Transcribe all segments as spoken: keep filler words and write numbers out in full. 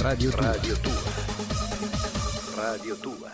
Radio Tua. Radio Tua. Radio Tua.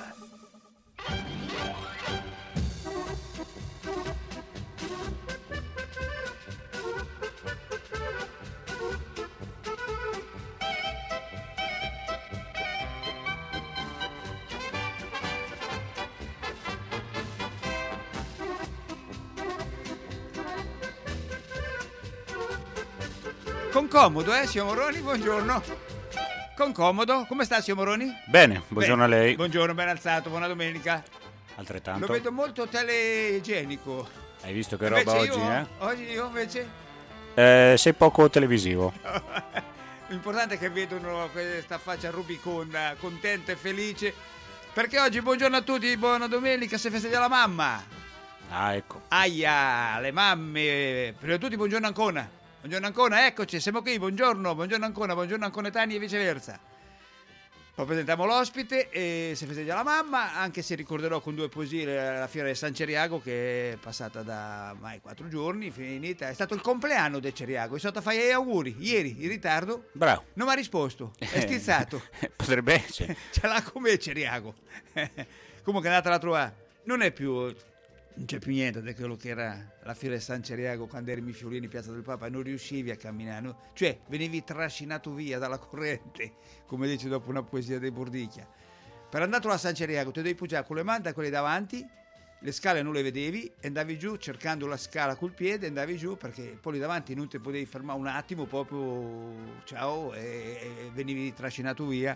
Con comodo, eh, signor Moroni, buongiorno. Con comodo, come sta, signor Moroni? Bene, buongiorno Bene. a lei. Buongiorno, ben alzato, buona domenica. Altrettanto. Lo vedo molto teleigienico. Hai visto che Invece roba io, oggi, eh? Oggi io invece... eh? Sei poco televisivo. L'importante è che vedono questa faccia rubiconda, contenta e felice. Perché oggi, buongiorno a tutti, buona domenica, si festeggia la mamma. Ah, ecco. Aia, le mamme. Prima di tutti, buongiorno Ancona. Buongiorno Ancona, eccoci, siamo qui, buongiorno, buongiorno Ancona, buongiorno Anconetani e viceversa. Poi presentiamo l'ospite e si festeggia la mamma, anche se ricorderò con due poesie la fiera di San Ceriago che è passata da mai quattro giorni, finita. È stato il compleanno del Ceriago, è stato a fare gli auguri, ieri, in ritardo. Bravo. Non mi ha risposto, è stizzato. Potrebbe essere. Ce l'ha come Ceriago. Comunque è andata a trovare, non è più... Non c'è più niente di quello che era la fiera di San Ceriago quando eri in Fiolini, Piazza del Papa, e non riuscivi a camminare, no? Cioè venivi trascinato via dalla corrente, come dice dopo una poesia dei Bordicchia. Per andare a San Ceriago ti devi poggiare con le mani da quelle davanti, le scale non le vedevi, e andavi giù cercando la scala col piede, andavi giù perché poi lì davanti non ti potevi fermare un attimo, proprio ciao, e, e venivi trascinato via.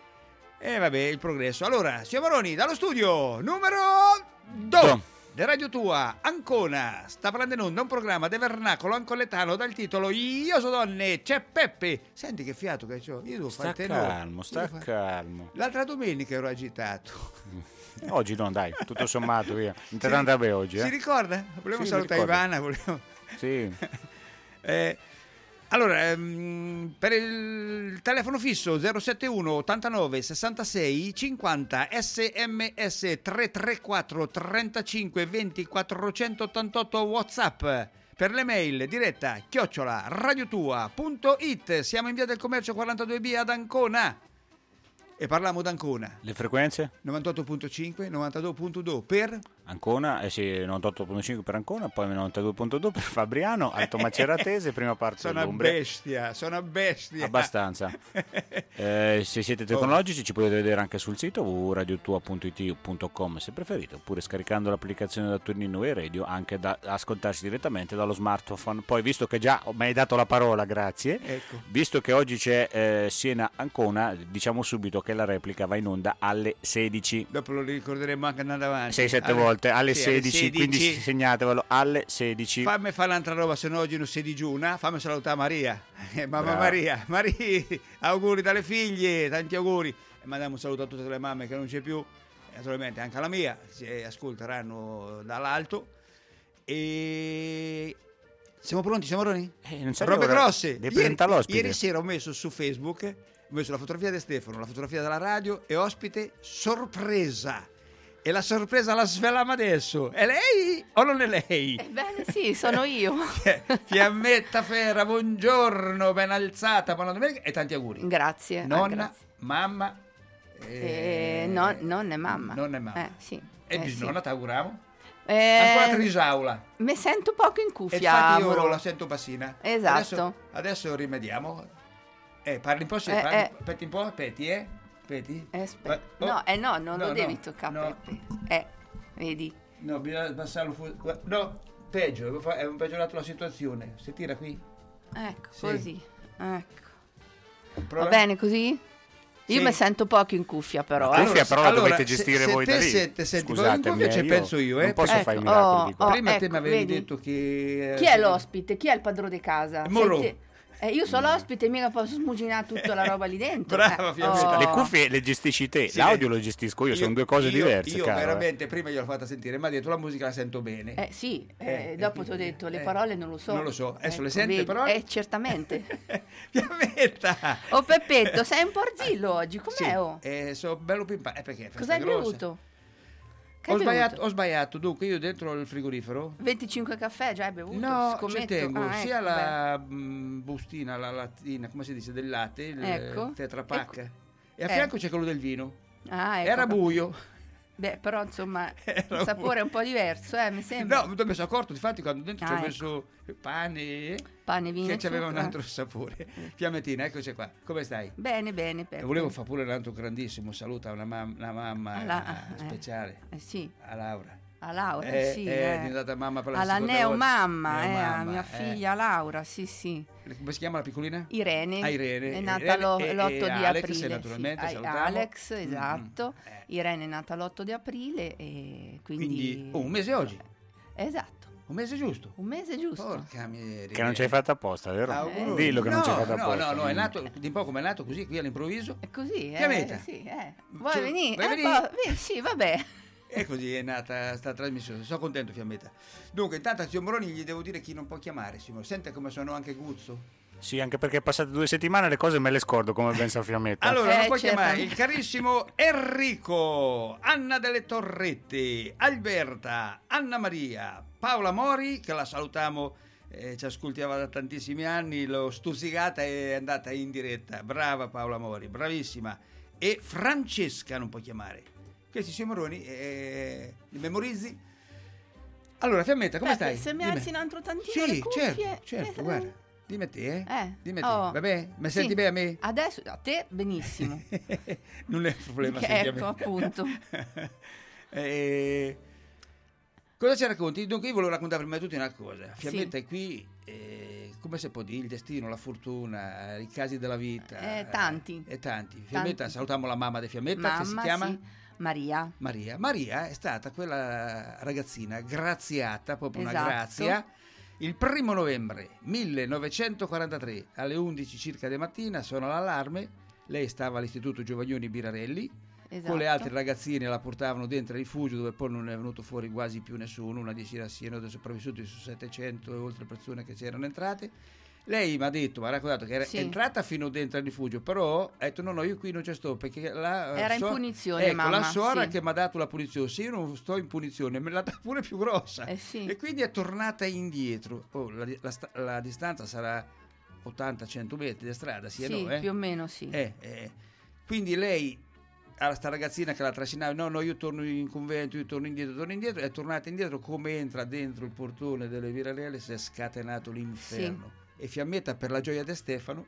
E vabbè, il progresso. Allora, signor Moroni, dallo studio numero due. De Radio Tua, Ancona, sta prendendo in onda un programma de vernacolo ancoletano dal titolo Io so donne, c'è Peppe. Senti che fiato che c'ho, io devo Sta fare il tenore. calmo, sta Fare... calmo. L'altra domenica ero agitato. Oggi no, dai, tutto sommato, via. Interessante per oggi, eh. Si ricorda? Volevo sì, salutare Ivana, volevo... Sì. eh, allora, ehm, per il telefono fisso zero sette uno ottantanove sessantasei cinquanta, sms tre tre quattro trentacinque venti quattrocentottantotto, WhatsApp, per le mail diretta chiocciola radiotua punto it. Siamo in via del Commercio quarantadue B ad Ancona e parliamo d'Ancona. Le frequenze? novantotto virgola cinque, novantadue virgola due per Ancona, eh sì, novantotto virgola cinque per Ancona, poi novantadue virgola due per Fabriano, Alto Maceratese, prima parte sono a dell'Umbria. bestia, sono a bestia. Abbastanza. Eh, se siete tecnologici ci potete vedere anche sul sito w w w punto radiotua punto i t punto com se preferite, oppure scaricando l'applicazione da Tornino e Radio, anche da ascoltarsi direttamente dallo smartphone. Poi, visto che già mi hai dato la parola, grazie, ecco. Visto che oggi c'è eh, Siena-Ancona, diciamo subito che la replica va in onda alle sedici. Dopo lo ricorderemo anche andando avanti. sei sette alle, volte, alle, sì, sedici, alle sedici, quindi segnatevelo, alle sedici. Fammi fare un'altra roba, se no oggi non si digiuna. Fammi salutare Maria, eh, mamma Brava. Maria, Maria, auguri dalle figlie, tanti auguri. E mandiamo un saluto a tutte le mamme che non c'è più, e naturalmente anche alla mia, si ascolteranno dall'alto. E siamo pronti, siamo pronti? Eh, non sai Robe ora grosse. di Ieri, presentare l'ospite. ieri sera ho messo su Facebook, ho messo la fotografia di Stefano, la fotografia della radio e ospite sorpresa. E la sorpresa la sveliamo adesso. È lei o non è lei? Ebbene sì, sono io. Fiammetta Ferra, buongiorno, ben alzata, buona domenica e tanti auguri. Grazie. Nonna, ah, grazie. mamma. Eh, no, nonna e mamma. Nonna e mamma. Eh, sì. E eh, bisnonna, sì. ti auguriamo? Eh, Ancora Trisaula. Mi sento poco in E cuffia, infatti io amoro. la sento bassina. Esatto. Adesso, adesso rimediamo. Eh, parli un po', se, Eh, parli, eh. aspetti un po', aspetti, eh? Aspetti. Eh, aspe- Oh. No, eh no, non No, lo devi no, toccare, no. Peppe. Eh, vedi? No, bisogna abbassarlo fuori. No, peggio, è un peggiorato la situazione. Si tira qui. Ecco, Sì. così. Ecco. Prova. Va bene così? Io Sì. mi sento poco in cuffia però. La eh. cuffia però la allora, dovete se- gestire se voi te da lì. se- te senti poco in Scusatemi, cuffia, ci eh, io penso io, eh. non posso Ecco, fare i miracoli di qua. oh, Prima te ecco, mi avevi vedi? detto che... Chi è l'ospite? Chi è il padrone di casa? Moro. Senti- eh, io sono l'ospite e mica posso smuginare tutta la roba lì dentro. Brava, eh. Fiammetta. Le cuffie le gestisci te, Sì, l'audio le- lo gestisco io, sono due cose io- diverse, Io caro, eh. veramente, prima gliel'ho fatta sentire, mi ha detto la musica la sento bene. Eh sì, eh, Eh, dopo eh, ti ho detto, le eh, parole non lo so. non lo so. Adesso le Ecco, sente le vedi? parole? Eh, certamente. Fiammetta! Oh Peppetto, sei un porzillo oggi, com'è? Sì, Oh? eh, sono bello pimpato. Eh, perché? Festa Cosa hai grossa. bevuto? Che Ho hai sbagliato, bevuto? ho sbagliato, dunque io dentro il frigorifero venticinque caffè già hai bevuto? no, Scommetto. ci tengo Ah, sia ecco, la mh, bustina, la lattina, come si dice, del latte, il Ecco. Tetra Pak, Ecco. e a Eh. fianco c'è quello del vino. beh. Ah, ecco. Era buio. Beh, però insomma Era il sapore è buio. un po' diverso, eh, mi sembra. No, mi sono accorto, infatti, quando dentro ci Ah, ho ecco. messo pane, Pane, vino che e c'aveva un zucchero. altro sapore. Fiammettina, eccoci qua. Come stai? Bene, bene, E Peppe. volevo fare pure un altro grandissimo saluto a una, mam- una mamma Alla- eh, eh. speciale, Eh, sì, a Laura. a Laura, Eh, sì. è eh. diventata mamma per la Alla seconda neomamma, volta. eh, a Neomamma, mia eh. figlia Laura, sì, sì. Come si chiama la piccolina? Irene, Ah, Irene. è nata Irene lo- e- l'otto e di Alex, aprile. naturalmente, sì. salutiamo. Alex, Mm, esatto. mm. Eh, Irene è nata l'otto di aprile e quindi... Quindi oh, un mese oggi, Esatto, un mese giusto. un mese giusto. Porca miseria. Che non ci hai fatto apposta, vero? Auguri. Dillo che non no, ci hai fatto no, apposta. No, no, è nato di un po' come è nato così qui all'improvviso. È così, eh? Chiametta. Sì, eh. Vuoi Cioè, venire? vuoi Eh, venire? boh, vi- sì, vabbè. E così è nata sta trasmissione. Sono contento, Fiammetta. Dunque, intanto a zio Moroni gli devo dire chi non può chiamare. Signor. Sente come sono anche Guzzo. Sì, anche perché passate due settimane le cose me le scordo, come ben sa Fiammetta. Allora, Eh, non può certo. chiamare il carissimo Enrico, Anna delle Torrette, Alberta, Anna Maria, Paola Mori, che la salutiamo, eh, ci ascoltava da tantissimi anni, l'ho stuzzicata e è andata in diretta. Brava Paola Mori, bravissima. E Francesca non può chiamare. Questi Simoroni, eh, li memorizzi? Allora, Fiammetta, come Peppe, stai? se mi Dimmi. alzino un altro tantino Sì, le cuffie... certo, certo, eh, guarda. Dimmi a te, eh? Eh. Dimmi a te, Oh. va bene? Mi Sì. senti bene a me? Adesso, a te, benissimo. Non è un problema, Che senti a ecco, me. appunto. Eh, cosa ci racconti? Dunque io volevo raccontare prima di tutto una cosa. Fiammetta Sì. è qui, eh, come si può dire, il destino, la fortuna, i casi della vita. Eh, tanti. E tanti. Fiammetta, Tanti. salutiamo la mamma di Fiammetta, che si Mamma, chiama sì. Maria. Maria. Maria è stata quella ragazzina graziata, proprio una Esatto. grazia. Il primo novembre millenovecentoquarantatré alle undici circa di mattina suona l'allarme. Lei stava all'istituto Giovagnoni Birarelli. Esatto. Con le altre ragazzine la portavano dentro il rifugio, dove poi non è venuto fuori quasi più nessuno, una decina siano dei sopravvissuti su settecento e oltre persone che c'erano entrate. Lei mi ha detto, mi ha raccontato che era Sì. entrata fino dentro il rifugio, però ha detto no, no, io qui non ci sto, perché la Era in so- punizione, ecco, mamma, la suora sì. che mi ha dato la punizione, se io non sto in punizione me l'ha data pure più grossa. Eh sì. E quindi è tornata indietro. Oh, la, la sta- la distanza sarà ottanta cento metri di strada, sì, Sì, e no, eh? più o meno sì. Eh, eh. Quindi lei, alla sta ragazzina che la trascinava, no, no, io torno in convento, io torno indietro, torno indietro, è tornata indietro, come entra dentro il portone delle Virarelle si è scatenato l'inferno. E Fiammetta, per la gioia di Stefano,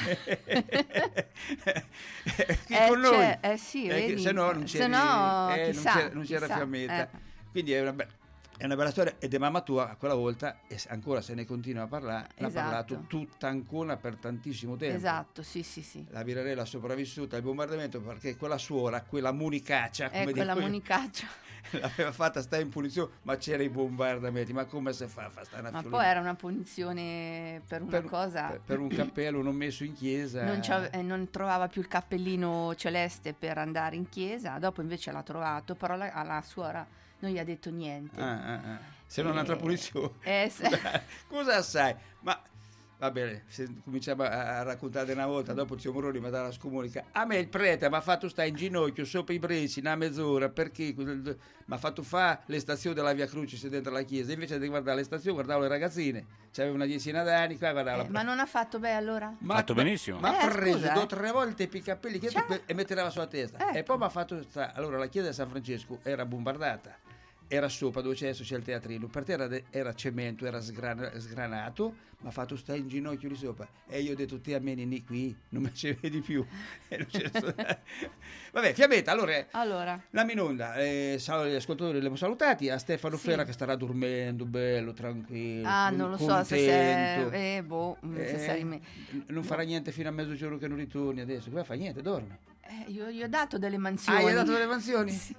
qui Eh, con noi. c'è- eh sì, che vedi? se no non Se c'eri- no, eh, non chissà, c'era, non c'era chissà, Fiammetta. eh. Quindi è una, be- è una bella storia, ed è mamma tua a quella volta, e se- ancora se ne continua a parlare, ne ha Esatto. parlato tutta ancora per tantissimo tempo. Esatto, sì, sì, sì. La Virarella ha sopravvissuta al bombardamento perché quella suora, quella monicaccia, come Ecco dico la io, monicaccia. l'aveva fatta stare in punizione, ma c'era i bombardamenti, ma come si fa a fare stare una Ma fiolina? poi era una punizione per una per, cosa... per- per un cappello non messo in chiesa. Non, c'ave- eh, non trovava più il cappellino celeste per andare in chiesa, dopo invece l'ha trovato, però la- alla suora non gli ha detto niente. Ah, ah, ah. Se non Eh, un'altra punizione. eh, se- Cosa, cosa sai? Ma va bene, se cominciamo a, a raccontare una volta, dopo il zio Moroni mi dà la scomunica. A me il prete mi ha fatto stare in ginocchio sopra i breci una mezz'ora, perché mi ha fatto fare le stazioni della Via Crucis dentro la chiesa, invece di guardare le stazioni guardavo le ragazzine, c'aveva una decina d'anni, qua guardavo eh, la ma non ha fatto bene allora? Ma- Fatto ma- benissimo. Ma ha Eh, preso scusa, due o eh. tre volte i capelli che Cioè. e metteva sulla testa. Ecco. E poi mi ha fatto sta- allora la chiesa di San Francesco era bombardata, era sopra dove c'è adesso c'è il teatrino, per terra de- era cemento, era sgrana- sgranato, mi ha fatto stare in ginocchio lì sopra, e io ho detto te a me Nini qui non mi ci vedi più. E non ce ne so- vabbè, Fiammetta, allora Allora, la minonda, eh, sal- gli ascoltatori li abbiamo salutati, a Stefano Sì. Ferra che starà dormendo bello, tranquillo, ah, con- non lo so se contento. sei... Eh, boh, se Eh, sei rime- non farà niente fino a mezzogiorno che non ritorni adesso. Come fa niente, dorme. Eh, io gli ho dato delle mansioni. Ah, gli hai dato delle mansioni? Sì.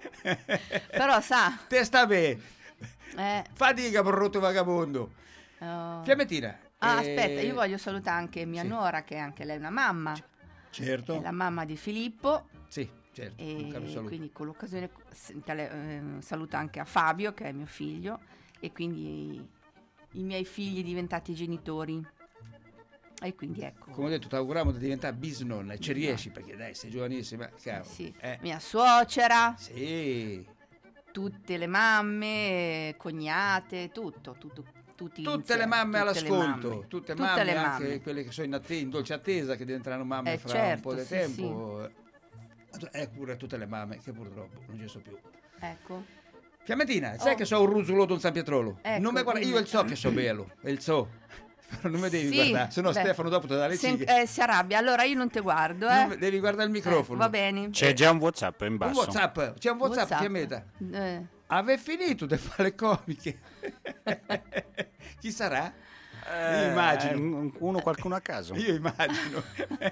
Però sa... Te sta bene. Eh, Fatica, brutto vagabondo. oh. Fiammettina. Ah, eh, aspetta, io voglio salutare anche mia sì. nuora, che è anche lei una mamma, Certo. è la mamma di Filippo, Sì, certo. e un caro saluto. quindi con l'occasione s- tele- eh, saluto anche a Fabio, che è mio figlio, e quindi i, i miei figli diventati genitori. E quindi ecco. Come ho detto, ti auguriamo di diventare bisnonna, e ci riesci perché dai, sei giovanissima. Eh, Cavolo. sì. Eh, Mia suocera, sì. tutte le mamme, cognate, tutto, tutto tutti Tutte insieme, le mamme tutte all'ascolto, le mamme. tutte, Tutte mamme, le anche mamme. quelle che sono in, atte- in dolce attesa, che diventeranno mamme Eh, fra certo, un po' di sì, tempo. E pure tutte le mamme che purtroppo non ci sono più. Ecco. Fiammetina, sai Oh. che so un ruzzoloto in San Pietrolo? Ecco, non mi guarda, io dimmi. il so che so bello, e il so. Però non mi devi Sì, guardare, se no beh, Stefano dopo ti dà le se- cighe. eh, si arrabbia, allora io non te guardo, eh. Non- devi guardare il microfono. Eh, va bene. C'è già un WhatsApp in Un basso. WhatsApp, c'è un WhatsApp, WhatsApp. Fiammetta. Eh, Ave finito di fare le comiche. Chi sarà? Eh, Io immagino. un- Uno, qualcuno a caso. Io immagino.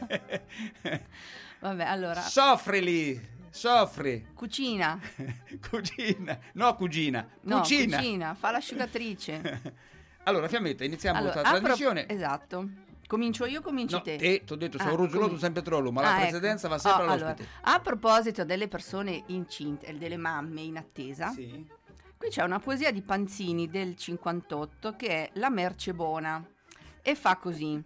vabbè, allora, Soffrili, soffri. cucina. Cugina, no cugina, No, cucina. cucina, fa l'asciugatrice. Allora, Fiammetta, iniziamo Allora, la a pro- trasmissione. Esatto. Comincio io, cominci No, te. te, ti ho detto, sono Ah, ruzzoloto comin- San Pietrolo, ma la Ah, precedenza ecco. va sempre Oh, all'ospite. allora, a proposito delle persone incinte e delle mamme in attesa, Sì. qui c'è una poesia di Panzini del cinquantotto che è La merce buona e fa così.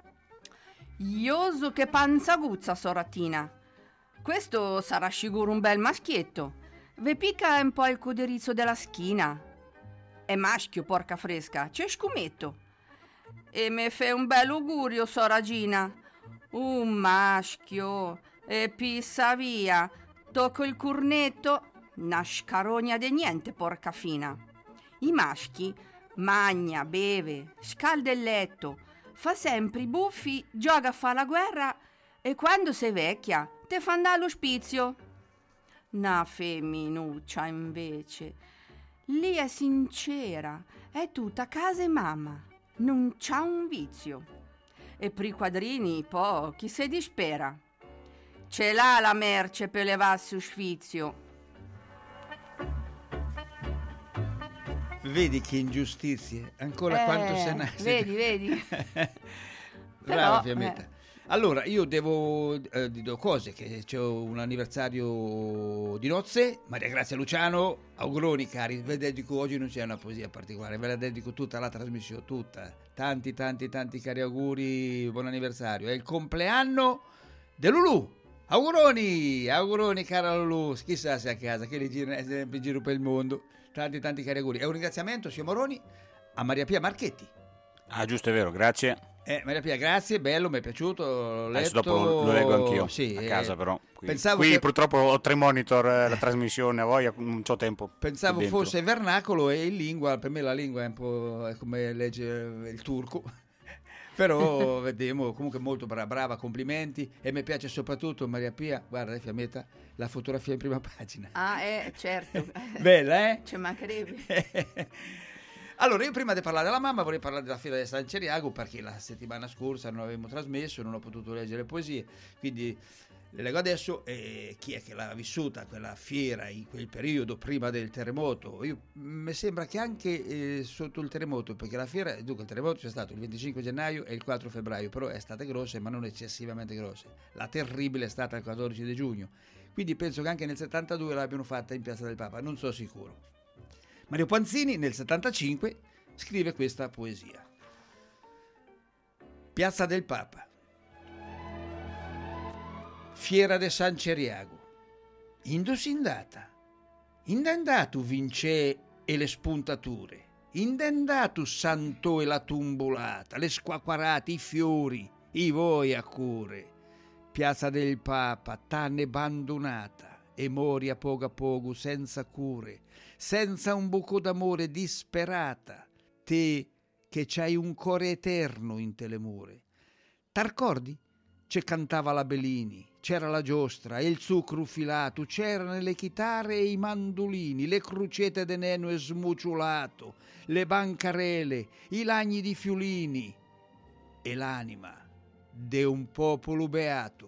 Ioso che panza guzza, soratina. Questo sarà sicuro un bel maschietto. Ve pica un po' il coderizzo della schina. È maschio, porca fresca, c'è scumetto. E me fe un bel augurio, soragina. Un maschio, e pissa via. Tocco il curnetto, una scarogna de niente, porca fina. I maschi magna, beve, scalda il letto, fa sempre i buffi, gioca a fa la guerra e quando sei vecchia te fa andare all'ospizio. Na femminuccia invece, lì è sincera, è tutta casa e mamma, non c'ha un vizio. E per i quadrini po' chi se dispera. Ce l'ha la merce per levarsi usfizio. Vedi che ingiustizie, ancora Eh, quanto se ne vedi, vedi. Brava Però, Fiammetta. eh. Allora, io devo eh, di due cose, che c'è un anniversario di nozze, Maria Grazia Luciano, auguroni cari, ve dedico, oggi non c'è una poesia particolare, ve la dedico tutta la trasmissione, tutta, tanti tanti tanti cari auguri, buon anniversario, è il compleanno di Lulù, auguroni, auguroni cara Lulù, chissà se è a casa, che li gira sempre in giro per il mondo, tanti tanti cari auguri, e un ringraziamento, signor Moroni, a Maria Pia Marchetti. Ah, giusto, è vero, grazie. Eh, Maria Pia, grazie, bello, mi è piaciuto. L'ho Adesso letto, dopo lo, lo leggo anch'io sì, a eh, casa, però. Qui, Pensavo qui che, purtroppo ho tre monitor, eh, la trasmissione, a voglia, non c'ho tempo. pensavo qui dentro. fosse vernacolo e in lingua, per me la lingua è un po' è come leggere il turco. Però vediamo, comunque molto brava, brava, complimenti. E mi piace soprattutto Maria Pia, guarda, Fiammetta, la fotografia in prima pagina. Ah, eh, certo. Bella, eh? Ci mancherebbe. Allora, io prima di parlare della mamma vorrei parlare della fiera di San Ceriago, perché la settimana scorsa non avevamo trasmesso, non ho potuto leggere poesie, quindi le leggo adesso. E chi è che l'ha vissuta quella fiera in quel periodo prima del terremoto? Io, mi sembra che anche eh, sotto il terremoto, perché la fiera, dunque il terremoto c'è stato il venticinque gennaio e il quattro febbraio, però è stata grossa ma non eccessivamente grossa. La terribile è stata il quattordici di giugno, quindi penso che anche nel settantadue l'abbiano fatta in Piazza del Papa, non so sicuro. Mario Panzini nel settantacinque scrive questa poesia. Piazza del Papa. Fiera de San Ceriago. Indosindata. Indendatu vince e le spuntature. Indendatu santo e la tumbulata, le squacquarate, i fiori, i voi a cure. Piazza del Papa, tanne abbandonata, e mori a poco a poco senza cure, senza un buco d'amore disperata, te che c'hai un cuore eterno in te le mure. T'arcordi? C'è cantava la Bellini, c'era la giostra e il zucchero filato, c'erano le chitarre e i mandolini, le crucete de neno e smuciulato, le bancarelle, i lagni di fiulini e l'anima de un popolo beato.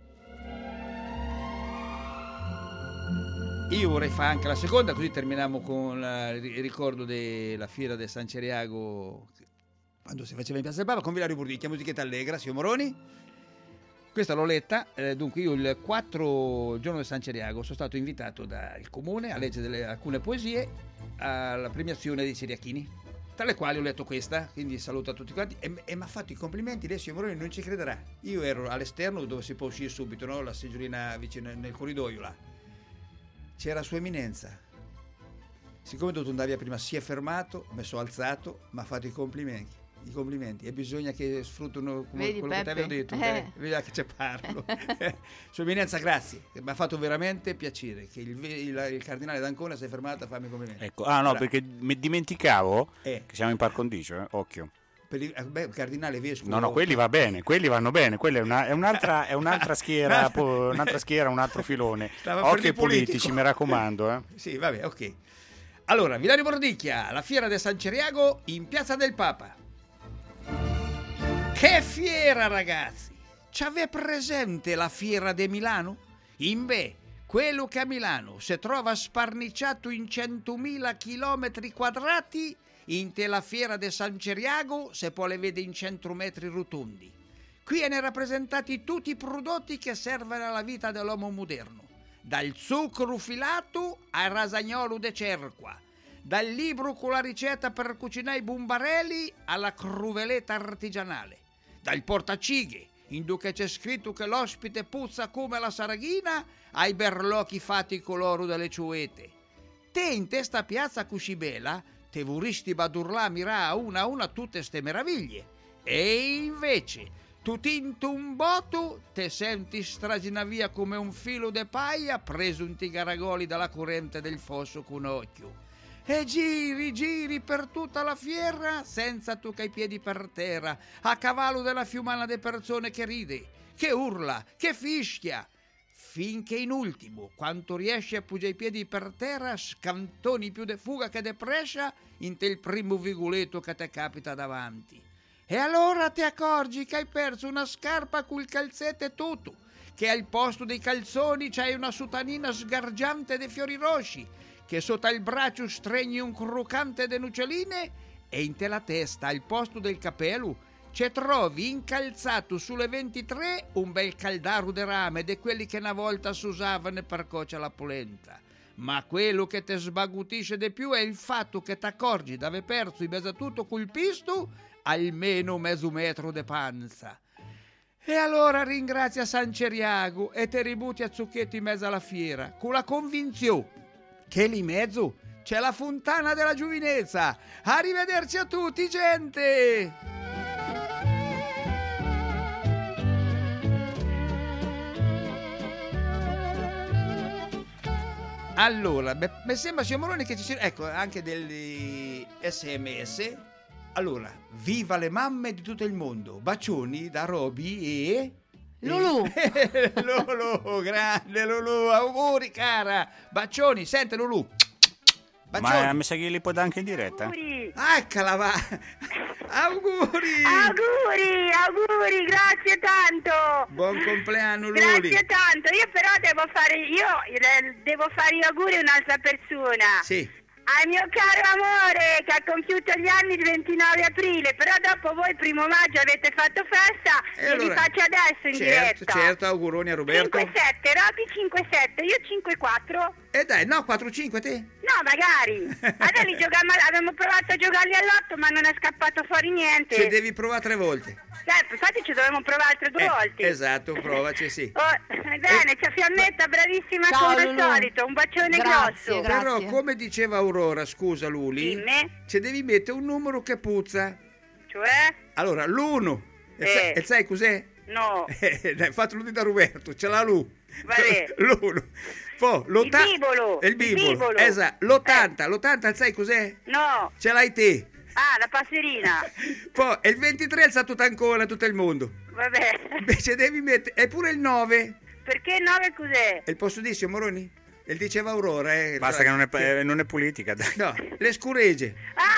Io vorrei fare anche la seconda, così terminiamo con il ricordo della fiera del San Ceriago quando si faceva in Piazza del Papa con Villario Burdicchia, musichetta allegra, signor Moroni. Questa l'ho letta, eh, dunque io il quattro giorno del San Ceriago sono stato invitato dal comune a leggere delle, alcune poesie alla premiazione dei Ceriachini, tra le quali ho letto questa, quindi saluto a tutti quanti e, e mi ha fatto i complimenti. Lei, signor Moroni, non ci crederà, io ero all'esterno dove si può uscire subito, no? La seggiolina vicino nel corridoio là, c'era Sua Eminenza siccome è dovuto andare via prima, si è fermato, mi sono alzato, mi ha fatto i complimenti. I complimenti, e bisogna che sfruttino come Vedi, quello che ti avevo Peppe? detto, Eh. eh, vedi che ci parlo. Sua Eminenza, grazie, mi ha fatto veramente piacere che il, il, il cardinale d'Ancona si è fermato a farmi i complimenti. Ecco, ah no, Bravo. perché mi dimenticavo Eh. che siamo in par condicio, eh? Occhio. Per il, eh, beh, cardinale vescovo. No, no, quelli va bene, quelli vanno bene, quella è, una, è, un'altra, è un'altra schiera, po- un'altra schiera, un altro filone. Stava per Occhio ai il politico. politici, mi raccomando, eh. Sì, vabbè, ok. Allora, Villario Mordicchia, la fiera di San Ceriago in Piazza del Papa. Che fiera, ragazzi! C'avete presente la fiera di Milano? Inbè, quello che a Milano si trova sparniciato in centomila chilometri quadrati, in te la fiera di San Ceriago se poi le vede in cento metri rotondi. Qui ne rappresentati tutti i prodotti che servono alla vita dell'uomo moderno, dal zucchero filato al rasagnolo de cerqua, dal libro con la ricetta per cucinare i bumbarelli alla cruveletta artigianale, dal portacighe, in cui c'è scritto che l'ospite puzza come la saraghina, ai berlocchi fatti coloro delle ciuete. Te in testa piazza così bella, te vorresti badurlà mirà a una a una tutte ste meraviglie. E invece, tu tinto un botto, te senti stragina via come un filo de paia preso in tigaragoli dalla corrente del fosso con occhio. E giri, giri per tutta la fiera senza tocca i piedi per terra, a cavallo della fiumana de persone che ride, che urla, che fischia, finché in ultimo, quando riesce a puggiare i piedi per terra, scantoni più de fuga che de prescia in te il primo vigoletto che te capita davanti. E allora ti accorgi che hai perso una scarpa col calzette e tutto, che al posto dei calzoni c'hai una sotanina sgargiante de fiori rossi, che sotto il braccio stregni un croccante de nucceline e in te la testa, al posto del capello, ci trovi incalzato sulle ventitré un bel caldaro de rame de quelli che una volta si usavano per cuocere la polenta. Ma quello che te sbagutisce di più è il fatto che ti accorgi di aver perso in mezzo a tutto quel pisto almeno mezzo metro de panza. E allora ringrazia San Ceriago e te ributti a zucchetti in mezzo alla fiera, con la convinzione che lì in mezzo c'è la fontana della giovinezza. Arrivederci a tutti, gente! Allora, mi sembra, signor Moroni, che ci sia, ecco, anche degli sms. Allora, viva le mamme di tutto il mondo. Bacioni da Roby e... Lulu. Lulu, grande Lulu, auguri cara. Bacioni, sente Lulu. Bacioni. Ma mi sa che li può dare anche in diretta? Auguri. Ah, eccola va. Auguri. Auguri, auguri, grazie tanto. Buon compleanno Luli. Grazie tanto. Io però devo fare io eh, devo fare gli auguri a un'altra persona. Sì. Al mio caro amore che ha compiuto gli anni il ventinove aprile, però dopo voi il primo maggio avete fatto festa E e allora, li faccio adesso in certo, diretta. certo, auguroni a Roberto. cinque sette, Roby cinque sette, io cinque quattro. E dai, no, quattro cinque te? No, magari. Adesso li giocavamo, avevamo provato a giocarli all'otto, ma non è scappato fuori niente. Ci devi provare tre volte. Certo, infatti ci dovevamo provare altre due Eh, volte. esatto, provaci, sì. Oh, bene, c'è Fiammetta, bravissima Ciao, come al Lulu. solito. Un bacione Grazie, grosso. grazie. Però, come diceva Aurora, scusa Luli, Dimmi. ci devi mettere un numero che puzza. Cioè? Allora, l'uno. E, Eh. sai, e sai cos'è? No. Eh, dai, fatelo da Roberto, ce l'ha lui. Vabbè. L'uno. Poi, l'ottanta. Il bibolo, Il il bibolo. bibolo. Esatto, l'ottanta. L'ottanta, sai cos'è? No. Ce l'hai te. Ah, la passerina. Poi, il ventitré è il Santo Ancona, tutto il mondo. Vabbè. Invece devi mettere... E pure il nove. Perché nove cos'è? E il posto di signor Moroni? E diceva Aurora, eh. Basta che non è, eh, non è politica, dai. No, le scuregge.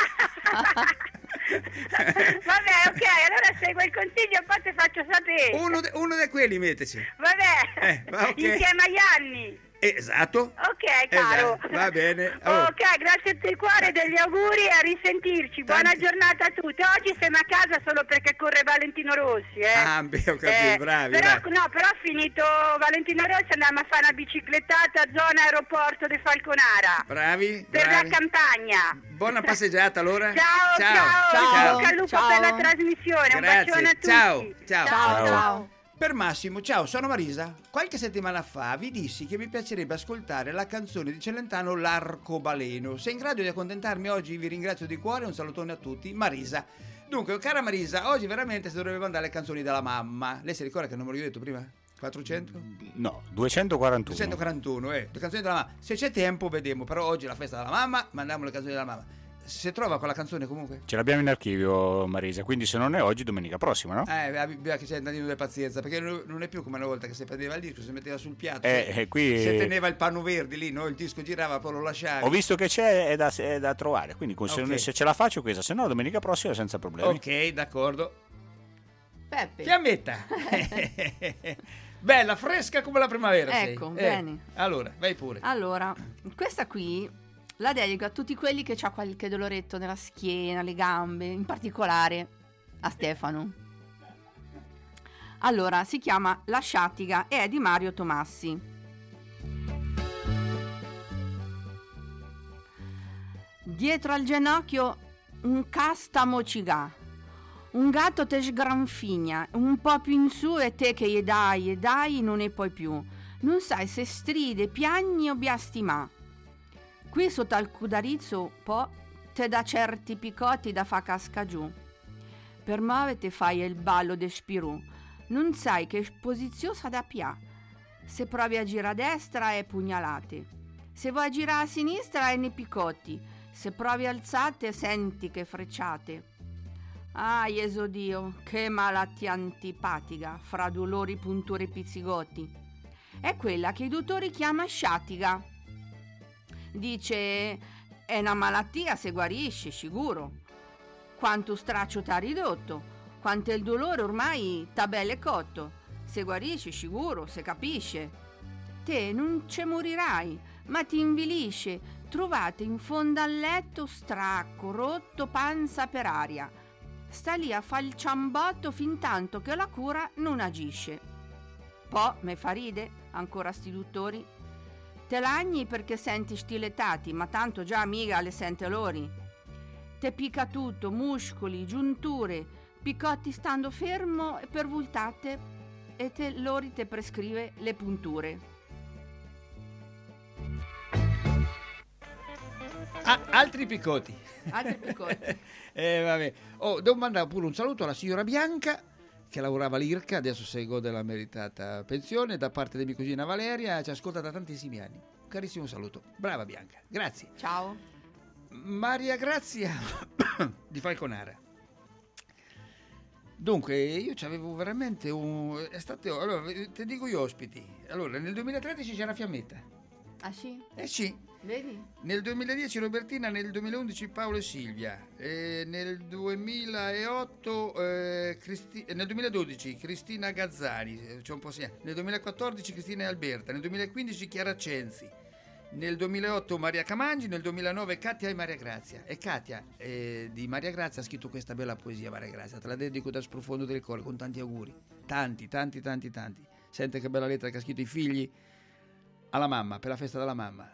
Vabbè, ok, allora seguo il consiglio e poi ti faccio sapere. Uno, de- uno di quelli metteci. Vabbè. Eh, va, ok. Insieme agli anni. Esatto. Ok, caro. Esatto, va bene. Oh. Ok, grazie a te il cuore, degli auguri e a risentirci. Buona Tanti- giornata a tutti. Oggi siamo a casa solo perché corre Valentino Rossi, eh. Ah, beh, ho capito, Eh, bravi, Però, bravi. no, però finito Valentino Rossi andiamo a fare una biciclettata a zona aeroporto di Falconara. Bravi, Per bravi. la campagna. Buona passeggiata allora. Ciao, ciao, ciao. in bocca al lupo Ciao. per la trasmissione. Un Grazie. bacione a tutti. Ciao, ciao. ciao. Ciao. ciao. Per Massimo, ciao, sono Marisa. Qualche settimana fa vi dissi che mi piacerebbe ascoltare la canzone di Celentano L'Arcobaleno. Se in grado di accontentarmi oggi vi ringrazio di cuore, un salutone a tutti, Marisa. Dunque, cara Marisa, oggi veramente si dovrebbe mandare le canzoni della mamma. Lei si ricorda che non me l'ho detto prima? quattrocento? No, duecentoquarantuno. duecentoquarantuno, eh, le canzoni della mamma. Se c'è tempo, vediamo, però oggi è la festa della mamma, mandiamo le canzoni della mamma. Si trova quella canzone comunque? Ce l'abbiamo in archivio, Marisa, quindi se non è oggi, domenica prossima, no? Eh, bisogna che c'è un tantino di pazienza, perché non è più come una volta che si prendeva il disco, si metteva sul piatto, eh, si, eh, qui... si teneva il panno verde lì, no? Il disco girava, poi lo lasciavi. Ho visto che c'è, è da, è da trovare, quindi se, Okay. se ce la faccio questa, se no domenica prossima senza problemi. Ok, d'accordo. Peppe. Fiammetta. Bella, fresca come la primavera. sei. Ecco, Eh, bene. Allora, vai pure. Allora, questa qui la dedico a tutti quelli che ha qualche doloretto nella schiena, le gambe, in particolare a Stefano. Allora, si chiama La sciatiga e è di Mario Tomassi. Dietro al ginocchio un castamo cigà, un gatto te sgranfigna, un po' più in su e te che gli dai, gli dai, non ne puoi più. Non sai se stride, piagni o biastimà. Qui sotto al cudarizzo po' te da certi picotti da fa casca giù. Per muovete fai il ballo de spirù. Non sai che posizione sa da pià. Se provi a girare a destra è pugnalate. Se vuoi girare a sinistra è ne picotti. Se provi alzate senti che frecciate. Ah, Gesù Dio, che malattia antipatica, fra dolori, punture e pizzigotti. È quella che i dottori chiama sciatiga. Dice, è una malattia se guarisce, sicuro. Quanto straccio t'ha ridotto, quanto il dolore ormai t'ha belle cotto. Se guarisce, sicuro, se capisce. Te non ce morirai, ma ti invilisce. Trovate in fondo al letto stracco, rotto, panza per aria. Sta lì a fa il ciambotto fin tanto che la cura non agisce. Po' me fa ride, ancora sti dottori. Te lagni perché senti stilettati, ma tanto già amiga le sente lori. Te pica tutto, muscoli, giunture, picotti stando fermo e per vultate e te lori te prescrive le punture. Ah, altri picotti. Altri picotti. eh, vabbè. Oh, devo mandare pure un saluto alla signora Bianca, che lavorava all'I R C A, adesso si gode della meritata pensione, da parte di mia cugina Valeria, ci ascolta da tantissimi anni. Un carissimo saluto. Brava Bianca, grazie. Ciao. Maria Grazia di Falconara. Dunque, io c'avevo veramente un... È stato... Allora, te dico gli ospiti. Allora, nel duemilatredici c'era Fiammetta. Ah sì? Eh sì. Vedi? Nel duemiladieci Robertina, nel duemilaundici Paolo e Silvia, e nel duemilaotto eh, Cristi- nel duemiladodici Cristina Gazzani, eh, c'è un po' segnato. Nel duemilaquattordici Cristina e Alberta, nel duemilaquindici Chiara Cenzi, nel duemilaotto Maria Camangi, nel duemilanove Katia e Maria Grazia. E Katia eh, di Maria Grazia ha scritto questa bella poesia, Maria Grazia, te la dedico dal sprofondo del cuore con tanti auguri, tanti, tanti, tanti, tanti. Sente che bella lettera che ha scritto i figli alla mamma, per la festa della mamma.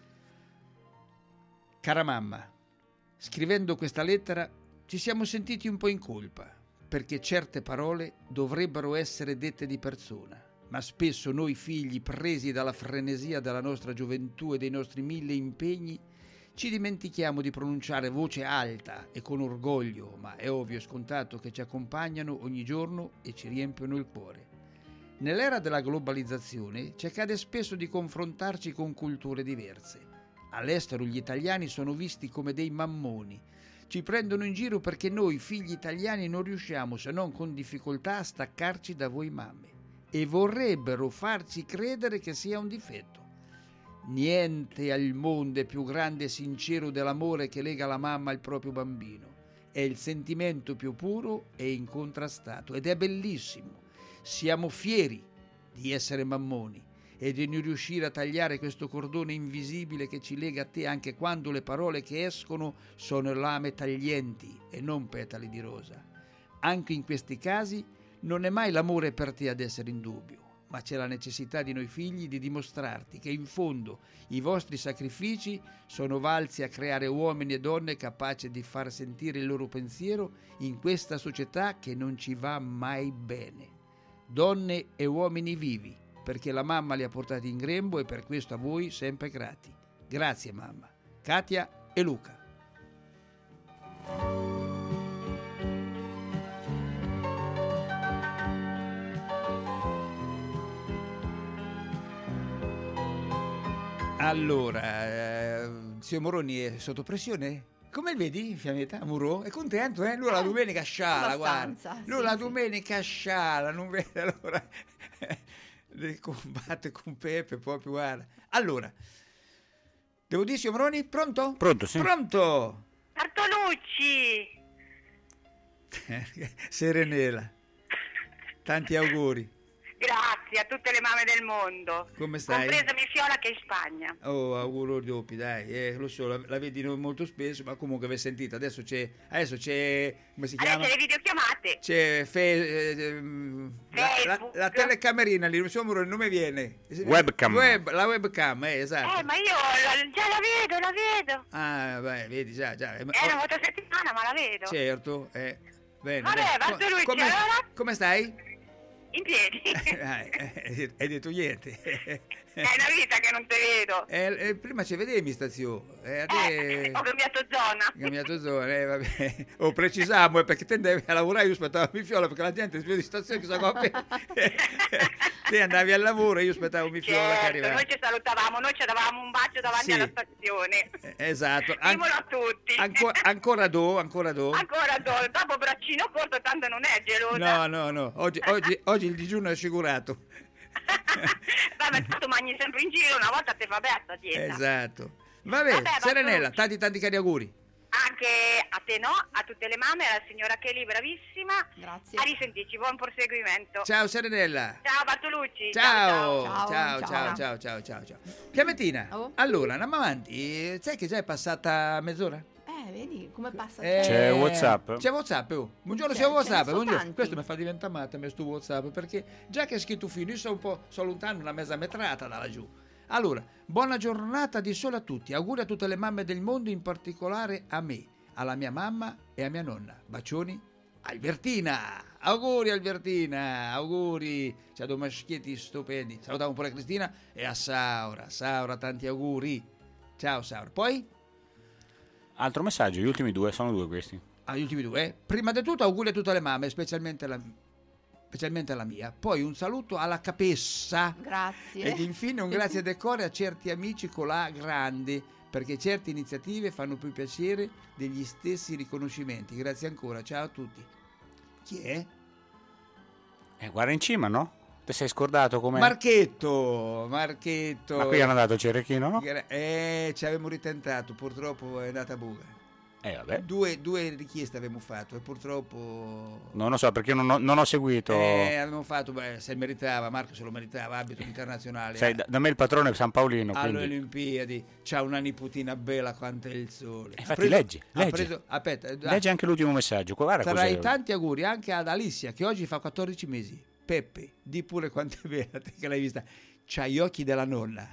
Cara mamma, scrivendo questa lettera ci siamo sentiti un po' in colpa, perché certe parole dovrebbero essere dette di persona, ma spesso noi figli, presi dalla frenesia della nostra gioventù e dei nostri mille impegni, ci dimentichiamo di pronunciare a voce alta e con orgoglio, ma è ovvio e scontato che ci accompagnano ogni giorno e ci riempiono il cuore. Nell'era della globalizzazione ci accade spesso di confrontarci con culture diverse. All'estero gli italiani sono visti come dei mammoni. Ci prendono in giro perché noi, figli italiani, non riusciamo, se non con difficoltà, a staccarci da voi mamme. E vorrebbero farci credere che sia un difetto. Niente al mondo è più grande e sincero dell'amore che lega la mamma al proprio bambino. È il sentimento più puro e incontrastato ed è bellissimo. Siamo fieri di essere mammoni e di non riuscire a tagliare questo cordone invisibile che ci lega a te anche quando le parole che escono sono lame taglienti e non petali di rosa. Anche in questi casi non è mai l'amore per te ad essere in dubbio, ma c'è la necessità di noi figli di dimostrarti che in fondo i vostri sacrifici sono valsi a creare uomini e donne capaci di far sentire il loro pensiero in questa società che non ci va mai bene. donne e uomini vivi, perché la mamma li ha portati in grembo e per questo a voi sempre grati. Grazie mamma. Katia e Luca. Allora, eh, zio Moroni è sotto pressione? Come vedi, Fiammetta? Muro? È contento, eh? Lui la domenica sciala, abbastanza, guarda. Lui sì, la sì. domenica sciala, non vede allora. Combatte con Peppe, proprio, guarda. Allora, devo dire, zio Moroni, pronto? Pronto, sì. Pronto! Bartolucci! Serenela, tanti auguri. Grazie a tutte le mamme del mondo. Come stai? Compresa mia Fiola che è in Spagna. Oh, auguri doppi, dai, eh, lo so, la, la vedi non molto spesso, ma comunque avete sentito, adesso c'è, adesso c'è, come si chiama? Adesso le videochiamate. C'è fe, eh, ehm, la, la, Facebook. la telecamerina lì, non so, non mi viene. Webcam. Web, la webcam, eh, esatto. Eh, ma io la- già la vedo, la vedo. Ah, beh, vedi, già, già. eh, È oh, una volta a settimana, ma la vedo. certo, eh, bene. Vabbè, bene. Co- Bartolucci, come, allora? come stai? In piedi. Eh, eh, hai detto niente. È una vita che non te vedo. Eh, eh, prima ci vedevi stazione, eh, a te... Eh, ho cambiato zona. cambiato zona, eh, vabbè. Oh, precisiamo, eh, perché te andavi a lavorare, io aspettavo mi fiola perché la gente si di stazione che so come te andavi al lavoro e io aspettavo mi fiola che Certo, arrivava. noi ci salutavamo, noi ci davamo un bacio davanti Sì. alla stazione. Eh, esatto. An- Dimolo a tutti. anco- ancora do, ancora do. Ancora do- dopo braccino corto, tanto non è gelosa. No, no, no. Oggi, oggi, oggi il digiuno è assicurato. Vabbè, tu mangi sempre in giro, una volta te fa bene sta dieta. Esatto. Vabbè, Vabbè, Serenella, Bartolucci. tanti tanti cari auguri. Anche a te no, a tutte le mamme, alla signora Kelly, bravissima. Grazie. A risentirci, buon proseguimento. Ciao Serenella. Ciao Bartolucci. Ciao, ciao. ciao, Ciao, ciao, ciao. ciao, ciao, ciao, ciao. Chiamettina, Oh. allora, andiamo avanti. Eh, Sai che già è passata mezz'ora? Eh, vedi come passa Eh, il tempo. C'è WhatsApp? C'è WhatsApp, oh. Buongiorno, C'è, c'è ce WhatsApp. ne sono Buongiorno. tanti. Questo mi fa diventare matta, mi sto WhatsApp, perché già che è scritto fino, io sono un po' sono lontano, una mezza metrata da laggiù. Allora, buona giornata di sole a tutti. Auguri a tutte le mamme del mondo, in particolare a me, alla mia mamma e a mia nonna. Bacioni, Albertina. Auguri Albertina, auguri. C'ha due maschietti stupendi. Salutiamo pure a Cristina e a Saura. Saura, tanti auguri. Ciao Saura. Poi? Altro messaggio, gli ultimi due, sono due questi. Agli ultimi due. eh. Prima di tutto auguri a tutte le mamme, specialmente la, specialmente la mia. Poi un saluto alla Capessa. Grazie. Ed infine un grazie a decore a certi amici con la grande, perché certe iniziative fanno più piacere degli stessi riconoscimenti. Grazie ancora, ciao a tutti. Chi è? Eh, guarda in cima, no? Ti sei scordato come... Marchetto, Marchetto. Ma qui hanno dato il cerechino, no? Eh, ci avevamo ritentato, purtroppo è andata a buca. Eh, vabbè. Due, due richieste avevamo fatto e purtroppo... Non lo so, perché io non ho, non ho seguito... Eh, avevamo fatto, beh, se meritava, Marco se lo meritava, abito internazionale. Sai, da, da me il patrono è San Paolino, alle quindi... Olimpiadi c'ha una nipotina bella quanto è il sole. Eh, infatti leggi, ha leggi. preso- aspetta, eh, Leggi anche l'ultimo messaggio. Qua, guarda sarai cos'è. tanti auguri anche ad Alicia che oggi fa quattordici mesi. Peppe, di pure quanto è bella, te che l'hai vista. C'ha gli occhi della nonna.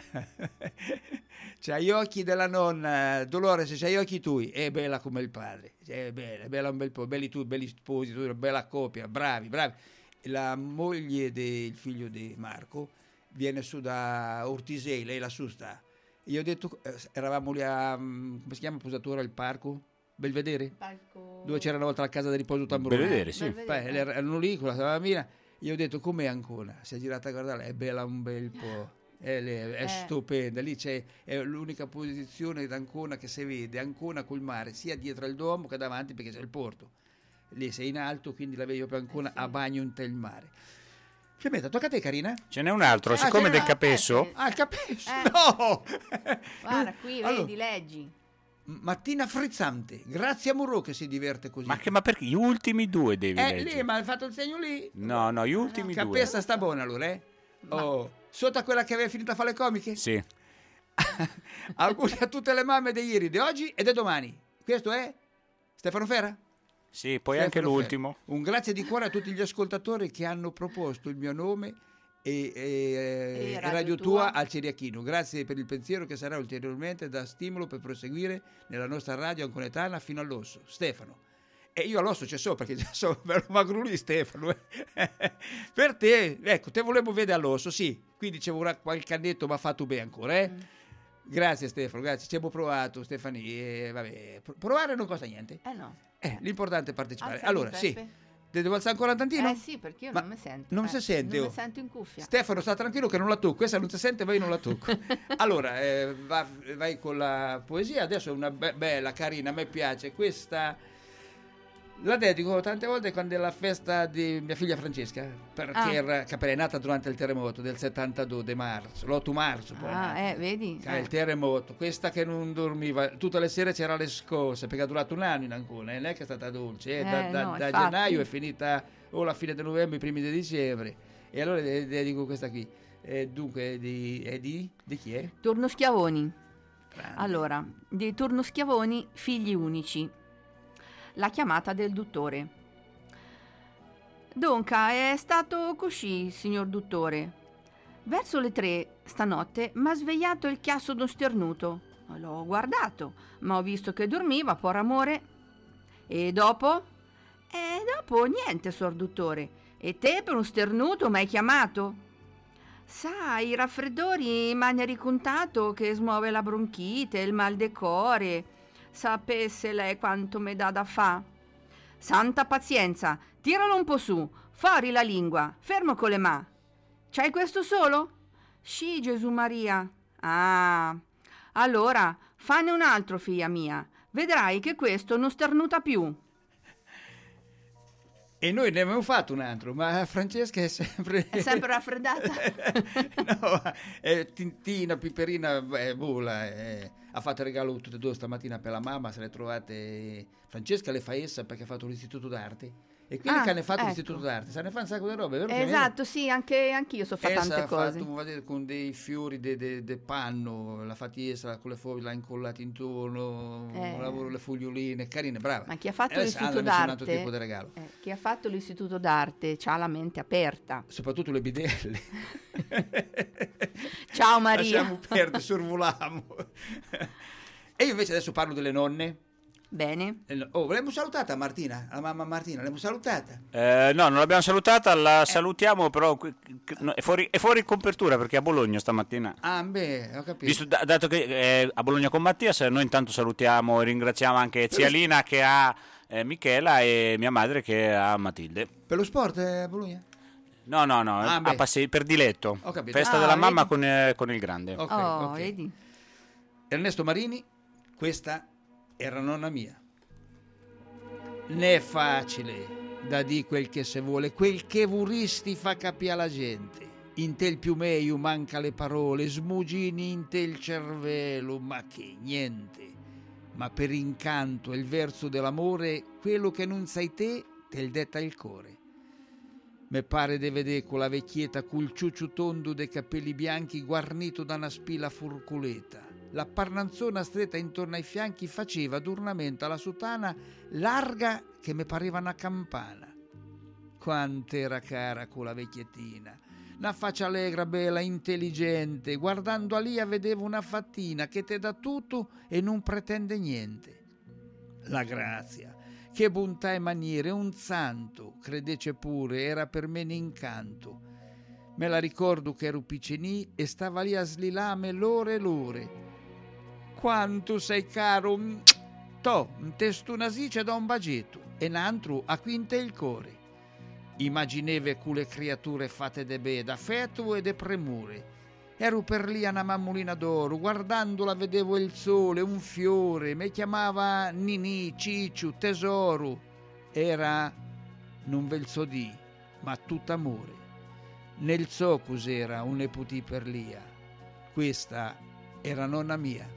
C'ha gli occhi della nonna. Dolores, c'ha gli occhi tuoi. È bella come il padre. È bella, è bella un bel po'. Belli tu, belli sposi, tu, una bella coppia. Bravi, bravi. La moglie del figlio di Marco viene su da Ortisei, lei lassù sta. Io ho detto, eh, eravamo lì a, mm, come si chiama, Posatura, il parco? Belvedere? Palco- Dove c'era una volta la casa di riposo Tamburone. Belvedere, sì. Belvedere. Poi erano lì con la bambina. Io ho detto com'è Ancona? Si è girata a guardare, è bella un bel po'. È, è, è Eh. stupenda. Lì c'è è l'unica posizione d'Ancona che si vede, Ancona col mare, sia dietro al domo che davanti perché c'è il porto. Lì sei in alto, quindi la vedi proprio Ancona Eh sì. a bagno in te il mare. Fiammetta, tocca a te carina? Ce n'è un altro, Ah, siccome ce n'è del un- capesso... eh, Ah, capisci? Eh. No! Guarda, qui Allora, vedi, leggi. Mattina frizzante, grazie a Murro che si diverte così. Ma, che, ma perché? Gli ultimi due devi Eh, leggere. lì, ma hai fatto il segno lì? No, no, gli ultimi due. Capessa sta buona allora, eh? Oh, sotto a quella che aveva finito a fare le comiche? Sì. Auguri a tutte le mamme di ieri, di oggi e di domani. Questo è Stefano Ferra? Sì, poi Stefano anche Ferra. l'ultimo. Un grazie di cuore a tutti gli ascoltatori che hanno proposto il mio nome e, e, E e Radio Radio Tua Tua al Ciriachino. Grazie per il pensiero che sarà ulteriormente da stimolo per proseguire nella nostra radio anconetana fino all'osso. Stefano. E io all'osso c'è so perché già so bello magrulì Stefano. eh. Per te, ecco, te volevo vedere all'osso, sì. Qui dicevo ora qualche annetto mi ha fatto bene ancora, eh. Mm. Grazie Stefano, grazie. Ci abbiamo provato, Stefani. Eh, vabbè, Pro- provare non costa niente. Eh no. Eh, l'importante è partecipare. Alzati, Allora, sì. Peppe. Te devo alzare ancora un tantino? Eh sì, perché io Ma non mi sento. non eh. si sente, Non oh. mi sento in cuffia. Stefano, sta tranquillo che non la tocco. Questa non si sente, ma io non la tocco. Allora, eh, va- vai con la poesia. Adesso è una be- bella, carina, a me piace. Questa la dedico tante volte quando è la festa di mia figlia Francesca, perché Ah. era, che è nata durante il terremoto del settantadue di marzo, l'otto marzo. Poi è Ah, nata. eh, vedi? Che è Eh. il terremoto, questa che non dormiva, tutte le sere c'era le scosse, perché ha durato un anno in Ancona, e non è che è stata dolce, eh, da, Eh, da- no, da infatti. gennaio è finita o la fine di novembre, i primi di dicembre, e allora le- dedico questa qui. Eh, dunque, di, è di, di chi è? Turno Schiavoni. Grande. Allora, di Turno Schiavoni, figli unici. La chiamata del dottore. Donca, è stato così, signor dottore. Verso le tre stanotte m'ha svegliato il chiasso d'un sternuto. L'ho guardato, ma ho visto che dormiva, por amore. E dopo? E dopo niente, suor dottore. E te per un sternuto m'hai chiamato? Sa, i raffreddori m'hanno ricontato che smuove la bronchite, il mal de core. Sapesse lei quanto me dà da fa. Santa pazienza, tiralo un po' su, fuori la lingua, fermo con le ma. C'hai questo solo? Sì, Gesù Maria. Ah, allora fanne un altro, figlia mia. Vedrai che questo non sternuta più. E noi ne abbiamo fatto un altro, ma Francesca è sempre... È sempre raffreddata. No, è Tintina, Piperina, eh, Bula, eh, ha fatto il regalo tutte e due stamattina per la mamma, se le trovate. Francesca le fa essa perché ha fatto l'istituto d'arte. E quelli Ah, che hanno fatto ecco. l'istituto d'arte, se ne fa un sacco di robe, vero? Esatto, sì, anche anch'io so fare Essa tante ha cose. fatto vedere con dei fiori de, de- de panno, la fatti essa con le foglie là incollate intorno, Eh. lavoro le foglioline, carine, brava. Ma chi ha fatto E adesso l'istituto hanno nessun altro d'arte, tipo di regalo. eh, chi ha fatto l'istituto d'arte ha la mente aperta. Soprattutto le bidelle. Ciao Maria. Lasciamo perdere, sorvoliamo. E io invece adesso parlo delle nonne. Bene. Le no- Oh, l'abbiamo salutata Martina, la mamma Martina, l'abbiamo salutata. Eh, no, non l'abbiamo salutata, la salutiamo, però qui- qui- no, è, fuori, è fuori copertura perché è a Bologna stamattina. Ah, beh, ho capito. Visto, da- dato che è a Bologna con Mattias, noi intanto salutiamo e ringraziamo anche zia Lina che ha eh, Michela e mia madre che ha Matilde. Per lo sport eh, a Bologna? No, no, no, Ah, a beh. passe- per diletto. Ho capito. Festa Ah, della vedi? mamma con, eh, con il grande. Ok, oh, ok. vedi? Ernesto Marini, questa era nonna mia. Né è facile da di quel che se vuole, quel che vuristi fa capire alla gente. In te il più meglio manca le parole, smugini in te il cervello, ma che niente. Ma per incanto e il verso dell'amore, quello che non sai te, te il detta il core. Me pare de vedere con la vecchietta col ciuccio tondo dei capelli bianchi guarnito da una spilla furculeta. La parnanzona stretta intorno ai fianchi faceva d'ornamento alla sotana larga che mi pareva una campana. Quant'era cara con la vecchiettina, una faccia allegra, bella, intelligente, guardando a lia vedevo una fattina che te dà tutto e non pretende niente. La grazia, che bontà e maniere, un santo, credece pure, era per me un incanto. Me la ricordo che ero piccinì e stava lì a slilame l'ore e l'ore. Quanto sei caro, mm, to, un testunasice da un bagetto e un altro a quinte il core. Immagineve quelle creature fatte de be, d'affetto e de premure. Ero per lì a una mammolina d'oro, guardandola vedevo il sole, un fiore, mi chiamava Nini, Cicciu, tesoro. Era, non ve il so di, ma tutt'amore. Nel so cos'era un nepotì per lia. Questa era nonna mia.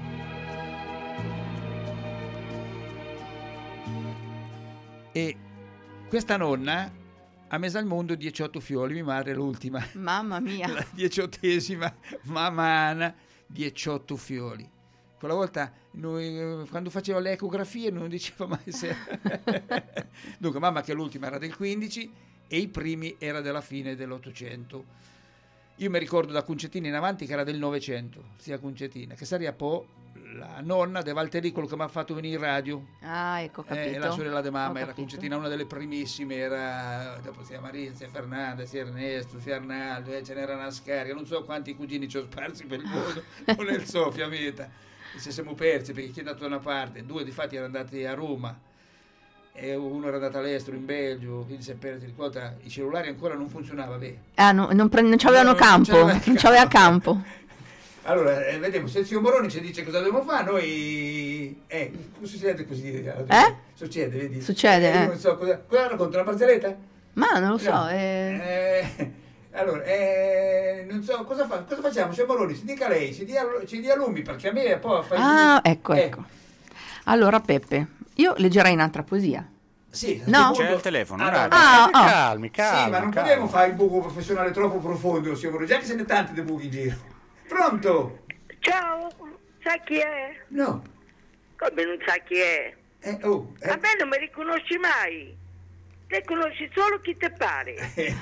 E questa nonna ha messo al mondo diciotto figlioli, mia madre è l'ultima, Mamma mia. la diciottesima, mamma Ana, diciotto figlioli. Quella volta noi, eh, quando facevo le ecografie non diceva mai se... Dunque mamma che l'ultima era del quindici e i primi era della fine dell'Ottocento. io mi ricordo da Concetina in avanti che era del Novecento, sia Concetina, che sarebbe poi la nonna de Valtteri, quello che mi ha fatto venire in radio. Ah, ecco, ho capito. Eh, la sorella di Ho mamma era capito. Concetina, una delle primissime, era dopo sia Maria, sia Fernanda, sia Ernesto, sia Arnaldo, eh, ce n'era una scarica, non so quanti cugini ci ho sparsi per il mondo, non ne so, Fiammetta. E ci siamo persi perché chi è andato da una parte, due di fatti erano andati a Roma e uno era andato all'estero in Belgio, quindi si è perso, ricorda, i cellulari ancora non funzionava bene. Ah, no, non, pre- non c'avevano No, non campo, c'aveva non c'aveva campo. Allora, eh, vediamo, se il zio Moroni ci dice cosa dobbiamo fare, noi... Eh, succede così. Eh? Succede, vedi? Succede, eh. Io eh. non so cosa... Cosa racconta, una barzelletta? Ma non lo so, No. eh, Eh, allora, eh, non so, cosa, fa, cosa facciamo? Zio Moroni, si dica lei, ci dia, ci dia lumi, perché a me poi fa... Ah, ecco, Eh, ecco. Allora, Peppe, io leggerei un'altra poesia. Sì, a No. questo C'è punto- il telefono, Ah, dai, no, Ah, calmi, oh. calmi, calmi. sì, ma non calmi. possiamo fare il buco professionale troppo profondo, zio Moroni, già che se ne tanti dei buchi in giro. Pronto? Ciao, sa chi è? No. Come non sa chi è? Eh, oh, eh. A me non mi riconosci mai. Te conosci solo chi te pare.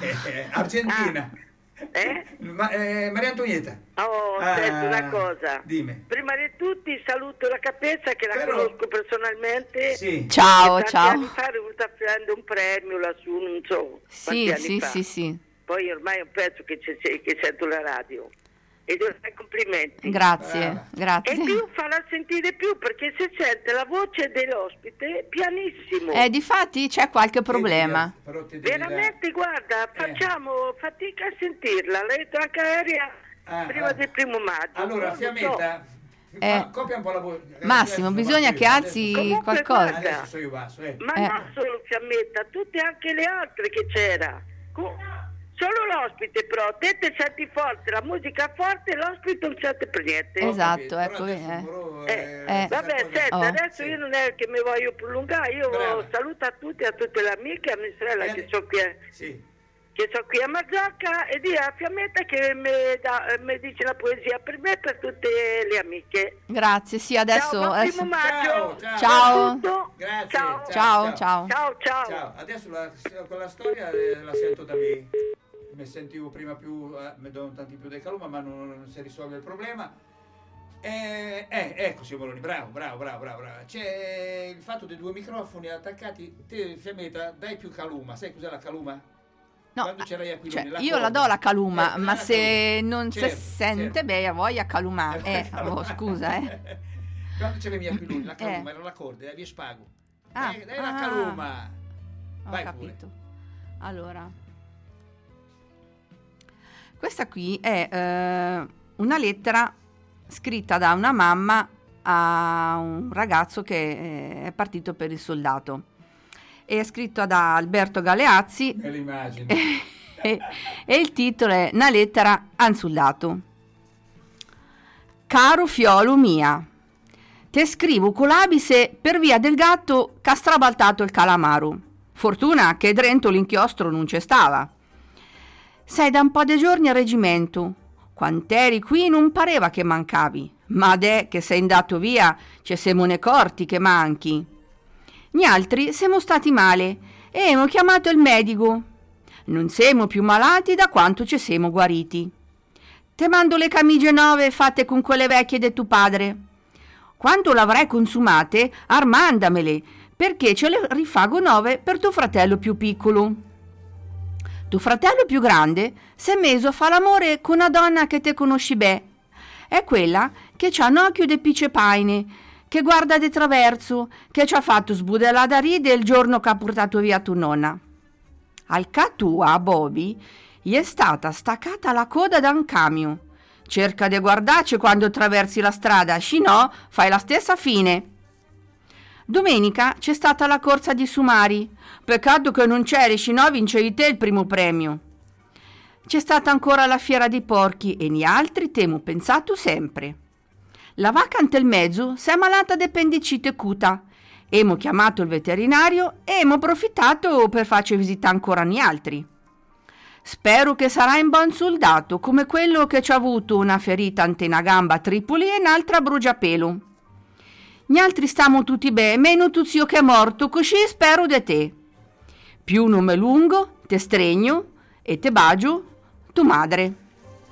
Argentina. Eh? Ma, eh, Maria Antonietta. Oh, Ah, senti una cosa. Dimmi. Prima di tutti saluto la Capezza che la Però- conosco personalmente. Sì. Ciao, Tanti ciao. anni fa è venuta a prendere un premio lassù, non so quanti Sì, anni sì, fa. sì, sì. Poi ormai è un pezzo che, c'è- che sento la radio. E devo fare complimenti. Grazie, Brava. E grazie. più farla sentire più perché si sente la voce dell'ospite pianissimo. Eh, difatti c'è qualche problema. Però ti devi dare- Veramente, guarda, facciamo fatica a sentirla. Lei è anche aerea Ah, prima ah. del primo maggio. Allora, non lo so. Fiammetta, Eh. fa- copia un po' la voce. Massimo, Adesso bisogna va che qui, alzi Comunque, qualcosa. guarda. Adesso so io basso, eh. Ma Eh. non solo Fiammetta, tutte anche le altre che c'era. Co- Solo l'ospite però, te te senti forte, la musica forte, l'ospite non sente per niente. Esatto, Però ecco, adesso eh. però, Eh, Eh. Vabbè, questa senti, Oh. adesso io non è che mi voglio prolungare, io Brava. saluto a tutti, a tutte le amiche, a mia sorella Eh, che sono qui, Sì. che sono qui a Mazzocca e di a Fiammetta che mi, dà- mi dice la poesia per me e per tutte le amiche. Grazie, sì, adesso... ciao, buon adesso- primo maggio. Ciao, ciao. Tutto. Grazie. Ciao. Ciao, ciao. Ciao, ciao. Ciao, adesso la, quella storia eh, la sento da me. Mi sentivo prima più, eh, mi do tanti più del caluma, ma non, non si risolve il problema. Eh, eh, ecco, signor Moroni, bravo, bravo, bravo, bravo, bravo. C'è il fatto dei due microfoni attaccati. Te, Fiammetta, dai più caluma. Sai cos'è la caluma? No, Quando ce l'hai a Aquiloni, cioè, la io la corda. do la caluma, Eh, ma la se caluma. non Certo, si sente, certo. beh, a voglia calumare. Eh, Caluma. oh, scusa, eh. Quando ce l'avevi a Aquiloni, la caluma Eh. era la corda, e vi spago. Ah, dai, dai la ah. caluma. Ho Vai capito. Allora, questa qui è eh, una lettera scritta da una mamma a un ragazzo che eh, è partito per il soldato. È scritto da Alberto Galeazzi Me l'immagino. e, e il titolo è Una lettera a un soldato. Caro fiolo mia, te scrivo colabise per via del gatto che ha strabaltato il calamaro. Fortuna che dentro l'inchiostro non c'è stava. Sei da un po' di giorni a reggimento. Quant'eri qui non pareva che mancavi, ma adè che sei andato via ci siamo ne corti che manchi. Gli altri siamo stati male e abbiamo chiamato il medico. Non siamo più malati da quanto ci siamo guariti. Te mando le camicie nuove fatte con quelle vecchie di tuo padre. Quando l'avrai consumate, armandamele, perché ce le rifago nuove per tuo fratello più piccolo. Tuo fratello più grande si è messo a fare l'amore con una donna che te conosci bene. È quella che c'ha un occhio de pice paine, che guarda di traverso, che ci ha fatto sbudellare da ride il giorno che ha portato via tua nonna. Al ca tua, a Bobby, gli è stata staccata la coda da un camion. Cerca di guardarci quando attraversi la strada, se no fai la stessa fine. Domenica c'è stata la corsa di Sumari. Peccato che non c'eri, se no vincevi te il primo premio. C'è stata ancora la fiera dei porchi e gli altri temo pensato sempre. La vacca ante il mezzo si è malata di appendicite cuta. Emo chiamato il veterinario e emo approfittato per farci visitare ancora gli altri. Spero che sarà in buon soldato come quello che ci ha avuto una ferita ante una gamba a Tripoli e un'altra a bruciapelo. Gli altri stiamo tutti bene, meno tu zio che è morto, così spero di te. Più non me lungo, te stregno e te bagio, tu madre.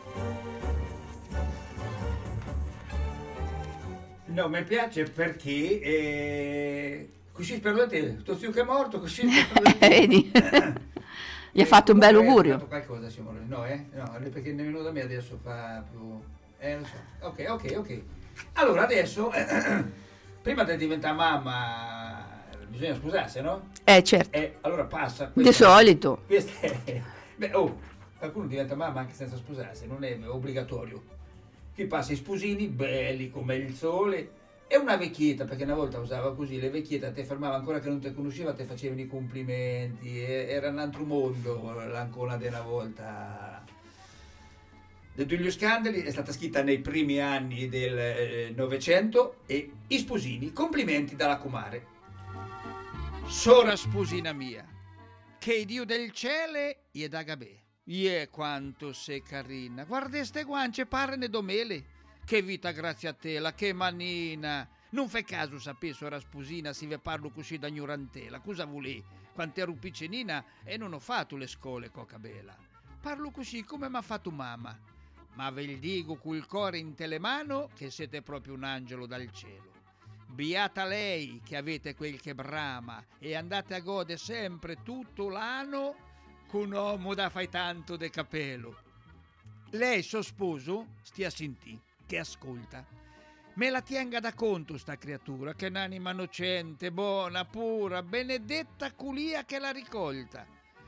no, mi piace perché eh, così per te, tuo zio che è morto, così Vedi? Gli ha fatto un bel Ho augurio. fatto qualcosa, Simone. No, eh? No, perché nemmeno da me adesso fa più... Eh, lo so. Ok, ok, ok. Allora, adesso, prima di diventare mamma, bisogna sposarsi, no? Eh, certo. Eh, allora passa... Di questa- solito. Questa è... Beh, oh, qualcuno diventa mamma anche senza sposarsi, non è obbligatorio. Qui passa i sposini, belli come il sole, e una vecchietta, perché una volta usava così, le vecchiette te fermava ancora che non ti conosceva, te facevano i complimenti, e- era un altro mondo l'ancona di una volta. De Giulio Scandali è stata scritta nei primi anni del eh, Novecento e i sposini, complimenti dalla comare. Sora sposina mia, che Dio del cielo gli da gabè. Ie quanto sei carina, guarda ste guance parne domele. Che vita grazie a te, la che manina. Non fai caso sapere sora sposina se vi parlo così da ignorantela. Cosa vuoi? Quando ero piccinina e non ho fatto le scole coca bella. Parlo così come m'ha fatto mamma. Ma ve il dico col cuore in telemano che siete proprio un angelo dal cielo. Beata lei che avete quel che brama e andate a gode sempre tutto l'anno con un uomo da fai tanto de capello. Lei, suo sposo, stia a sentì, che ascolta. Me la tenga da conto sta creatura, che è un'anima innocente, buona, pura, benedetta culia che la ricolta.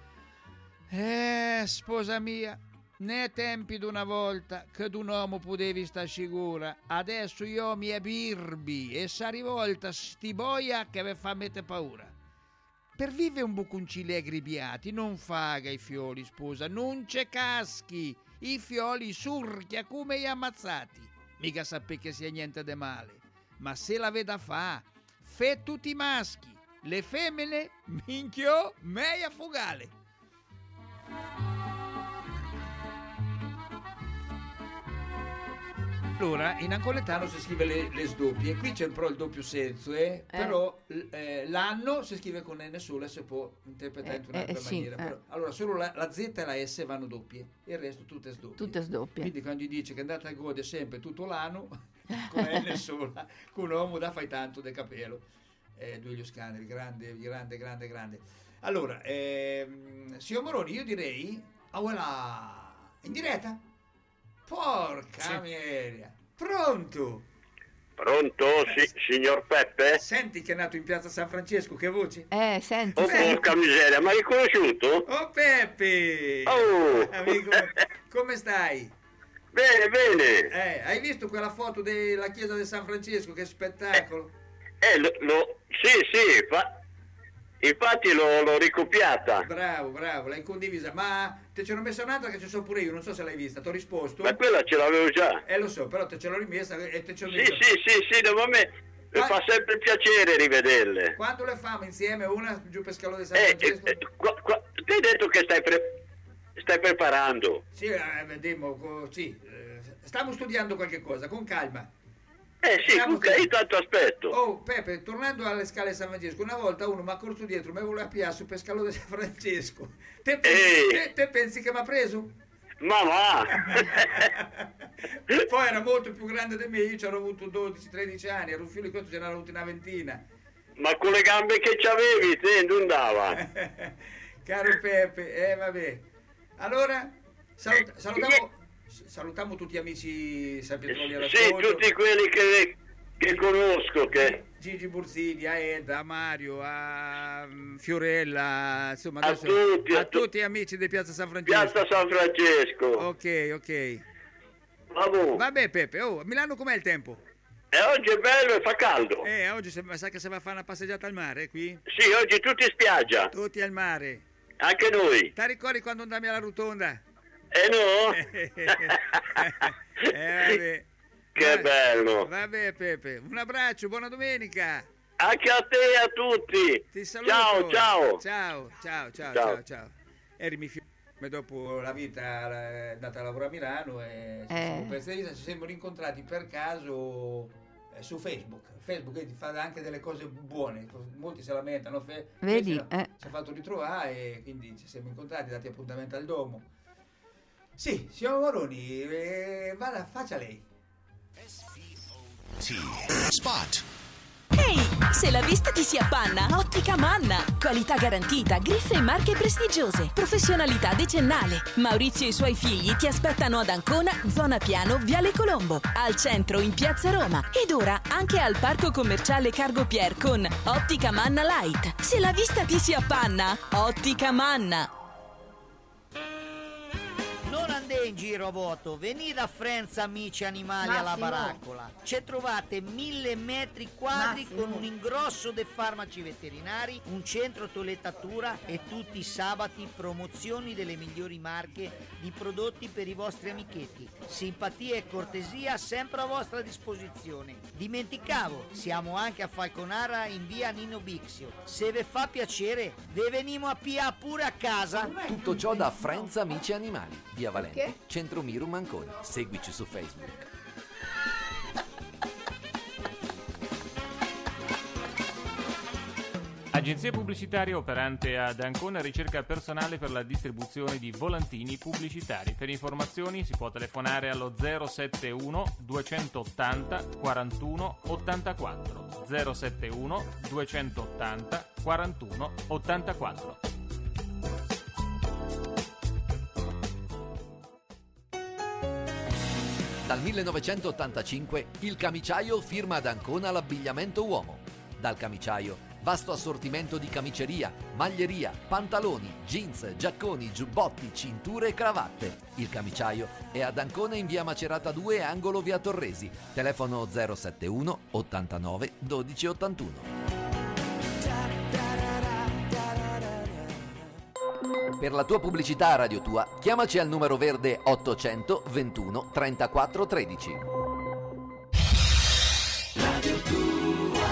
Eh, sposa mia, né tempi d'una volta che d'un uomo potevi sta sicura, adesso io mi è birbi e sa rivolta sti boia che ve fa mette paura. Per vive un buconcile aggribbiati, non faga i fioli, sposa, non c'è caschi, i fioli surchia come gli ammazzati. Mica sape che sia niente de male, ma se la veda fa, fe tutti i maschi, le femmine, minchio, meia fugale. Allora, in ancoletano si scrive le, le sdoppie, qui c'è però il doppio senso, eh? Però eh, l'anno si scrive con N sola, si può interpretare in Eh, un'altra eh, sì, maniera. eh. Però, allora, solo la, la Z e la S vanno doppie, il resto tutte sdoppie. Tutte sdoppie. Quindi quando gli dice che andate a gode sempre tutto l'anno, con N sola, con un uomo da fai tanto de capello. Eh, Giulio Scandali, grande, grande, grande, grande. Allora, ehm, signor Moroni, io direi, ah voilà, in diretta? Porca Sì. miseria, pronto? Pronto, si- signor Peppe? Senti che è nato in piazza San Francesco, che voce? Eh, senti, Oh, senti. porca miseria, ma hai riconosciuto? Oh Peppe! Oh! Amico, come stai? Bene, bene. Eh, hai visto quella foto della chiesa di San Francesco? Che spettacolo! Eh, lo, lo- sì, sì, fa- infatti l'ho, l'ho ricopiata. Bravo, bravo, l'hai condivisa, ma te ce l'ho messa un'altra che ci so pure io, non so se l'hai vista, ti ho risposto. Ma quella ce l'avevo già. Eh lo so, però te ce l'ho rimessa e te ce l'ho Sì, messa. sì, sì, sì, no, ma a me mi Ma- fa sempre piacere rivederle. Quando le famo insieme, una giù per scalone di San Eh, Francesco? eh, eh, qua- qua- ti hai detto che stai, pre- stai preparando. Sì, eh, vediamo, co- sì, eh, stiamo studiando qualche cosa, con calma. Eh sì, Stiamo ok, io tanto aspetto. Oh Pepe, tornando alle scale San Francesco, una volta uno mi ha corso dietro, mi voleva piare su per scalone di San Francesco. Te pensi, Ehi. te, te pensi che mi ha preso? Ma va! Poi era molto più grande di me, io ci ero avuto dodici tredici anni, ero un figlio di questo, ce n'era avuto una ventina. Ma con le gambe che c'avevi, te non andava. Caro Pepe, eh vabbè. Allora, salut- salutiamo, salutiamo tutti gli amici San Pietroli Sì, all'ascolto. tutti quelli che, che conosco, che Gigi Bursini, a Edda, a Mario, a mm, Fiorella, insomma A adesso, tutti, a a tu- tutti gli amici di Piazza San Francesco. Piazza San Francesco. Ok, ok. Vabbè. Vabbè Pepe, oh, a Milano com'è il tempo? E oggi è bello e fa caldo. Eh, oggi se- sa che si va a fare una passeggiata al mare, eh, qui? Sì, oggi tutti in spiaggia, Tutti al mare. anche noi. Ti ricordi quando andavi alla rotonda? Eh no? eh, vabbè. Che Vabbè. bello. Vabbè Pepe, un abbraccio, buona domenica. Anche a te e a tutti. Ti saluto. Ciao, ciao. Ciao, ciao, ciao, Ciao. ciao, ciao. Eri mi fi- dopo la vita è andata a lavorare a Milano e ci Eh. siamo persi- ci siamo rincontrati per caso eh, su Facebook. Facebook eh, ti fa anche delle cose buone, molti si lamentano. fe- Vedi, invece no, eh. ci ha fatto ritrovare e quindi ci siamo incontrati, dati appuntamento al domo. Sì, signor Moroni, eh, vada, faccia lei. T-Spot. Ehi, se la vista ti si appanna, Ottica Manna. Qualità garantita, griffe e marche prestigiose, professionalità decennale. Maurizio e i suoi figli ti aspettano ad Ancona, zona Piano, Viale Colombo, al centro in Piazza Roma ed ora anche al Parco Commerciale Cargo Pier con Ottica Manna Light. Se la vista ti si appanna, Ottica Manna. Non andate in giro a vuoto, venite a Frenza Amici Animali alla Massimo. Baraccola. Ci trovate mille metri quadri Massimo. con un ingrosso de farmaci veterinari, un centro toilettatura e tutti i sabati promozioni delle migliori marche di prodotti per i vostri amichetti. Simpatia e cortesia sempre a vostra disposizione. Dimenticavo, siamo anche a Falconara in via Nino Bixio. Se vi fa piacere, ve venimo a pia pure a casa. Tutto ciò da Friends Amici Animali, via Valenti, Che? Centro Mirum Ancona. Seguici su Facebook. Agenzia pubblicitaria operante ad Ancona ricerca personale per la distribuzione di volantini pubblicitari. Per informazioni si può telefonare allo zero sette uno duecentottanta quarantuno ottantaquattro zero sette uno duecentottanta quarantuno ottantaquattro. Dal millenovecentottantacinque il Camiciaio firma ad Ancona l'abbigliamento uomo. Dal Camiciaio vasto assortimento di camiceria, maglieria, pantaloni, jeans, giacconi, giubbotti, cinture e cravatte. Il Camiciaio è ad Ancona in via Macerata due, angolo via Torresi. Telefono zero sette uno ottantanove dodici ottantuno. Per la tua pubblicità a Radio Tua, chiamaci al numero verde ottocento ventuno trentaquattro tredici. Radio Tua.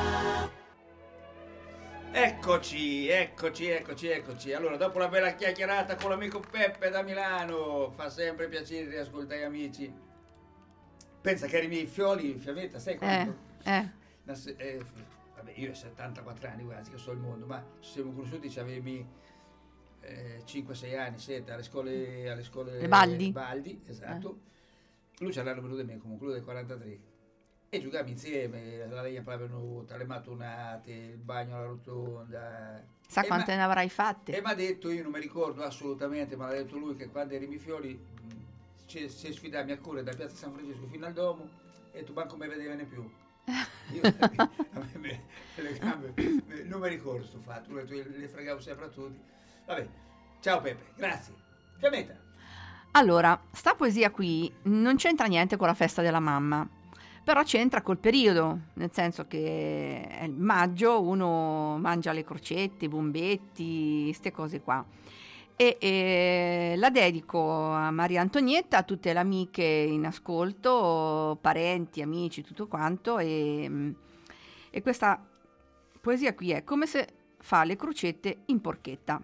Eccoci, eccoci, eccoci, eccoci. Allora, dopo la bella chiacchierata con l'amico Peppe da Milano, fa sempre piacere riascoltare gli amici. Pensa che eri miei fioli, Fiametta, sai quanto? Eh, eh. Una se- eh, vabbè, io ho settantaquattro anni, quasi che so il mondo, ma ci siamo conosciuti, ci avevi eh, cinque sei anni, sette, alle scuole, alle scuole Le Baldi. Baldi, esatto. Lui c'era l'anno venuto di me, comunque lui del quarantatré. E giocavamo insieme, la legna venuta, le mattonate, il bagno alla rotonda. Sa E quante ma- ne avrai fatte? E mi ha detto, io non mi ricordo assolutamente, ma l'ha detto lui che quando eri fiori mh, ci ci sfidammi a correre da Piazza San Francesco fino al Domo e tu manco mi vedevane più. Io a me, me- le gambe, me- non mi ricordo sto fatto, lui ha detto, le fregavo sempre a tutti. Vabbè, ciao Peppe, grazie. Fiametta. Allora, sta poesia qui non c'entra niente con la festa della mamma, però c'entra col periodo, nel senso che è il maggio, uno mangia le crocette, i bombetti, queste cose qua. E, e la dedico a Maria Antonietta, a tutte le amiche in ascolto, parenti, amici, tutto quanto. E, e questa poesia qui è come se fa le crocette in porchetta.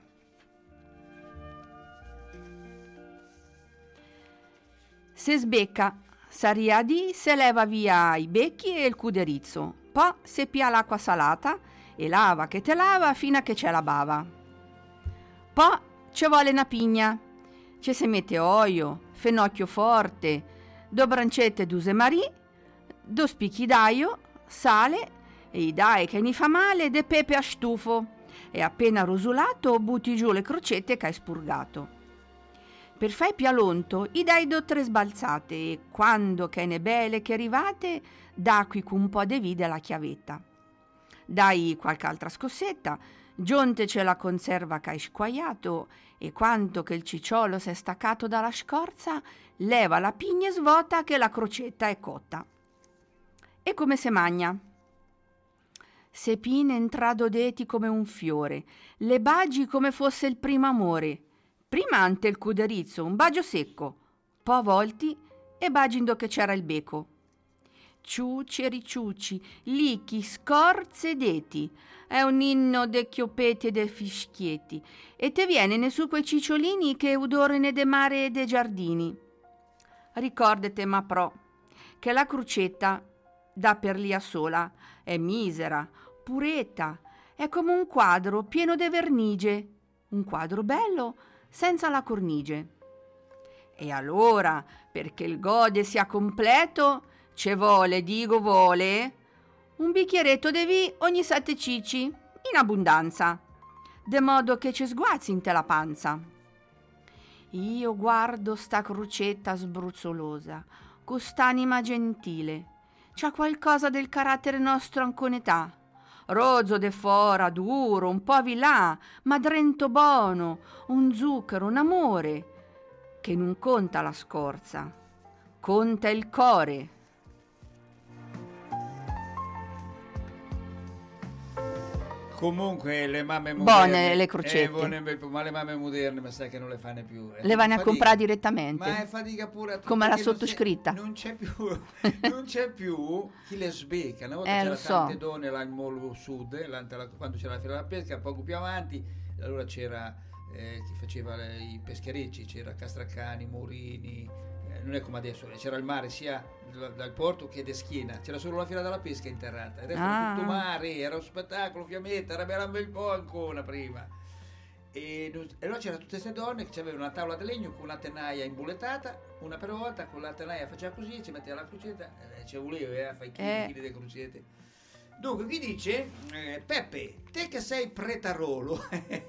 Se sbecca, saria di, se leva via i becchi e il cuderizzo, poi se pia l'acqua salata e lava che te lava fino a che c'è la bava. Poi ci vuole una pigna, ci si mette olio, fenocchio forte, due brancette d'use marì, due spicchi d'aglio, sale e i dai che ne fa male de pepe a stufo e appena rosulato butti giù le crocette che hai spurgato. Per fai pialonto, i dai do tre sbalzate e quando che ne belle che arrivate, da qui con un po' de vide la chiavetta. Dai qualche altra scossetta, giuntece la conserva che hai squagliato e quanto che il cicciolo s'è staccato dalla scorza, leva la pigna e svota che la crocetta è cotta. E come se magna? Se pine entrado deti come un fiore, le bagi come fosse il primo amore. Prima ante il cuderizzo, un bagio secco, poi volti e bagindo che c'era il beco. Ciuci e riciuci, lichi, scorze e deti, è un inno de chioppetti e de fischietti, e te viene ne su quei cicciolini che udorene de mare e de giardini. Ricordate, ma pro, che la crucetta, da per lia sola, è misera, puretta, è come un quadro pieno de vernigie, un quadro bello, senza la cornice. E allora, perché il gode sia completo, Ce vuole, dico vuole, un bicchieretto di vì ogni sette cicci, in abbondanza, de modo che ci sguazzi in te la panza. Io guardo sta crocetta sbruzzolosa, cost'anima gentile, c'ha qualcosa del carattere nostro anconetà, rozzo de fora, duro, un po' vilà, ma drento bono, un zucchero, un amore, che non conta la scorza, conta il core. Comunque le mamme Buone moderne le crocette. eh, buone, ma le mamme moderne mi sa che non le fanno più. È Le vanno a fatica. comprare direttamente. Ma è fatica pure a tutti, come la che non sottoscritta. c'è- Non c'è, più, non c'è più chi le sbecca. Una volta Eh, c'era lo so. tante donne là in Molo Sud, eh, là- là- quando c'era la fila della pesca, poco più avanti, allora c'era eh, chi faceva le- i pescherecci, c'era Castracani, Morini, eh, non è come adesso, c'era il mare sia dal, dal porto che da schiena, c'era solo la fila della pesca interrata, adesso era Ah. tutto mare, era un spettacolo, fiammetta, era un bel po' ancora prima. E, non- e allora c'erano tutte queste donne che avevano una tavola di legno con una tenaia imbullettata, una per volta, con la tenaia faceva così, ci metteva la crocetta, eh, ci voleva, eh, fai chili Eh. chili di crocette. Dunque, qui dice, eh, Peppe, te che sei pretarolo,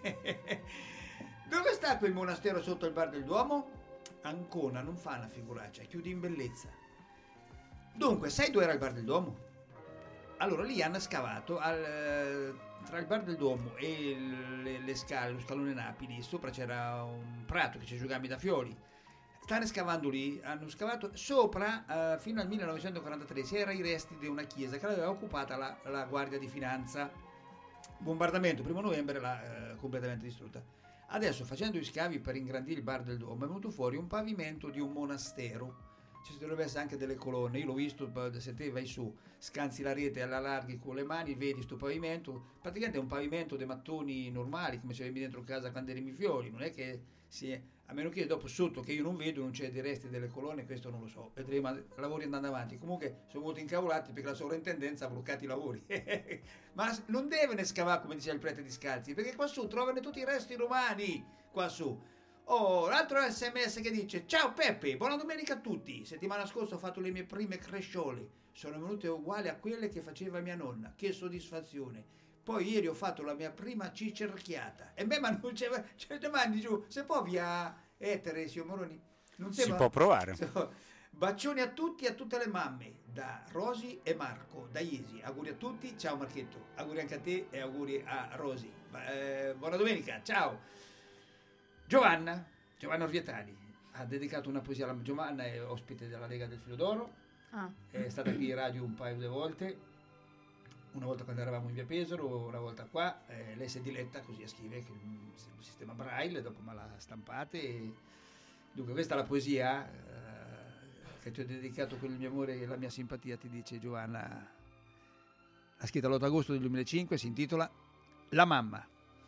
dove sta quel monastero sotto il bar del Duomo? Ancona, non fa una figuraccia, chiudi in bellezza. Dunque, sai dove era il bar del Duomo? Allora lì hanno scavato al, eh, tra il bar del Duomo e il- le, le scale, lo scalone Napoli, sopra c'era un prato che ci giocava da fiori. Stanno scavando lì, hanno scavato sopra eh, fino al millenovecentoquarantatré, c'era i resti di una chiesa che l'aveva occupata la, la Guardia di Finanza. Bombardamento, primo novembre l'ha eh, completamente distrutta. Adesso, facendo gli scavi per ingrandire il bar del Duomo, è venuto fuori un pavimento di un monastero. Ci dovrebbe essere anche delle colonne. Io l'ho visto, se te vai su, scansi la rete alla larghi con le mani, vedi sto pavimento. Praticamente è un pavimento dei mattoni normali, come se avevi dentro casa quando eri fiori. Non è che si è, a meno che dopo sotto, che io non vedo, non c'è dei resti delle colonne, questo non lo so. Vedremo, ma lavori andando avanti. Comunque sono molto incavolati perché la sovrintendenza ha bloccato i lavori. Ma non devono scavare, come diceva il prete di Scalzi, perché qua su trovano tutti i resti romani, qua su. Oh, l'altro sms che dice: ciao Peppe, buona domenica a tutti. Settimana scorsa ho fatto le mie prime cresciole, sono venute uguali a quelle che faceva mia nonna, che soddisfazione. Poi ieri ho fatto la mia prima cicerchiata. E beh, ma non c'è, c'è domani giù, se può via etere, signor Moroni. Non Si sembra- può provare. Bacioni a tutti e a tutte le mamme, da Rosi e Marco, da Iesi. Auguri a tutti, ciao Marchetto, auguri anche a te e auguri a Rosi. Eh, buona domenica, ciao. Giovanna, Giovanna Orvietani, ha dedicato una poesia alla Giovanna, è ospite della Lega del Filo d'Oro, Ah. è stata qui in radio un paio di volte, una volta quando eravamo in via Pesaro, una volta qua, eh, lei si è diletta così a scrivere che il sistema Braille, dopo me l'ha stampate. E, dunque questa è la poesia eh, che ti ho dedicato con il mio amore e la mia simpatia, ti dice Giovanna, ha scritto l'otto agosto del duemilacinque, si intitola La mamma.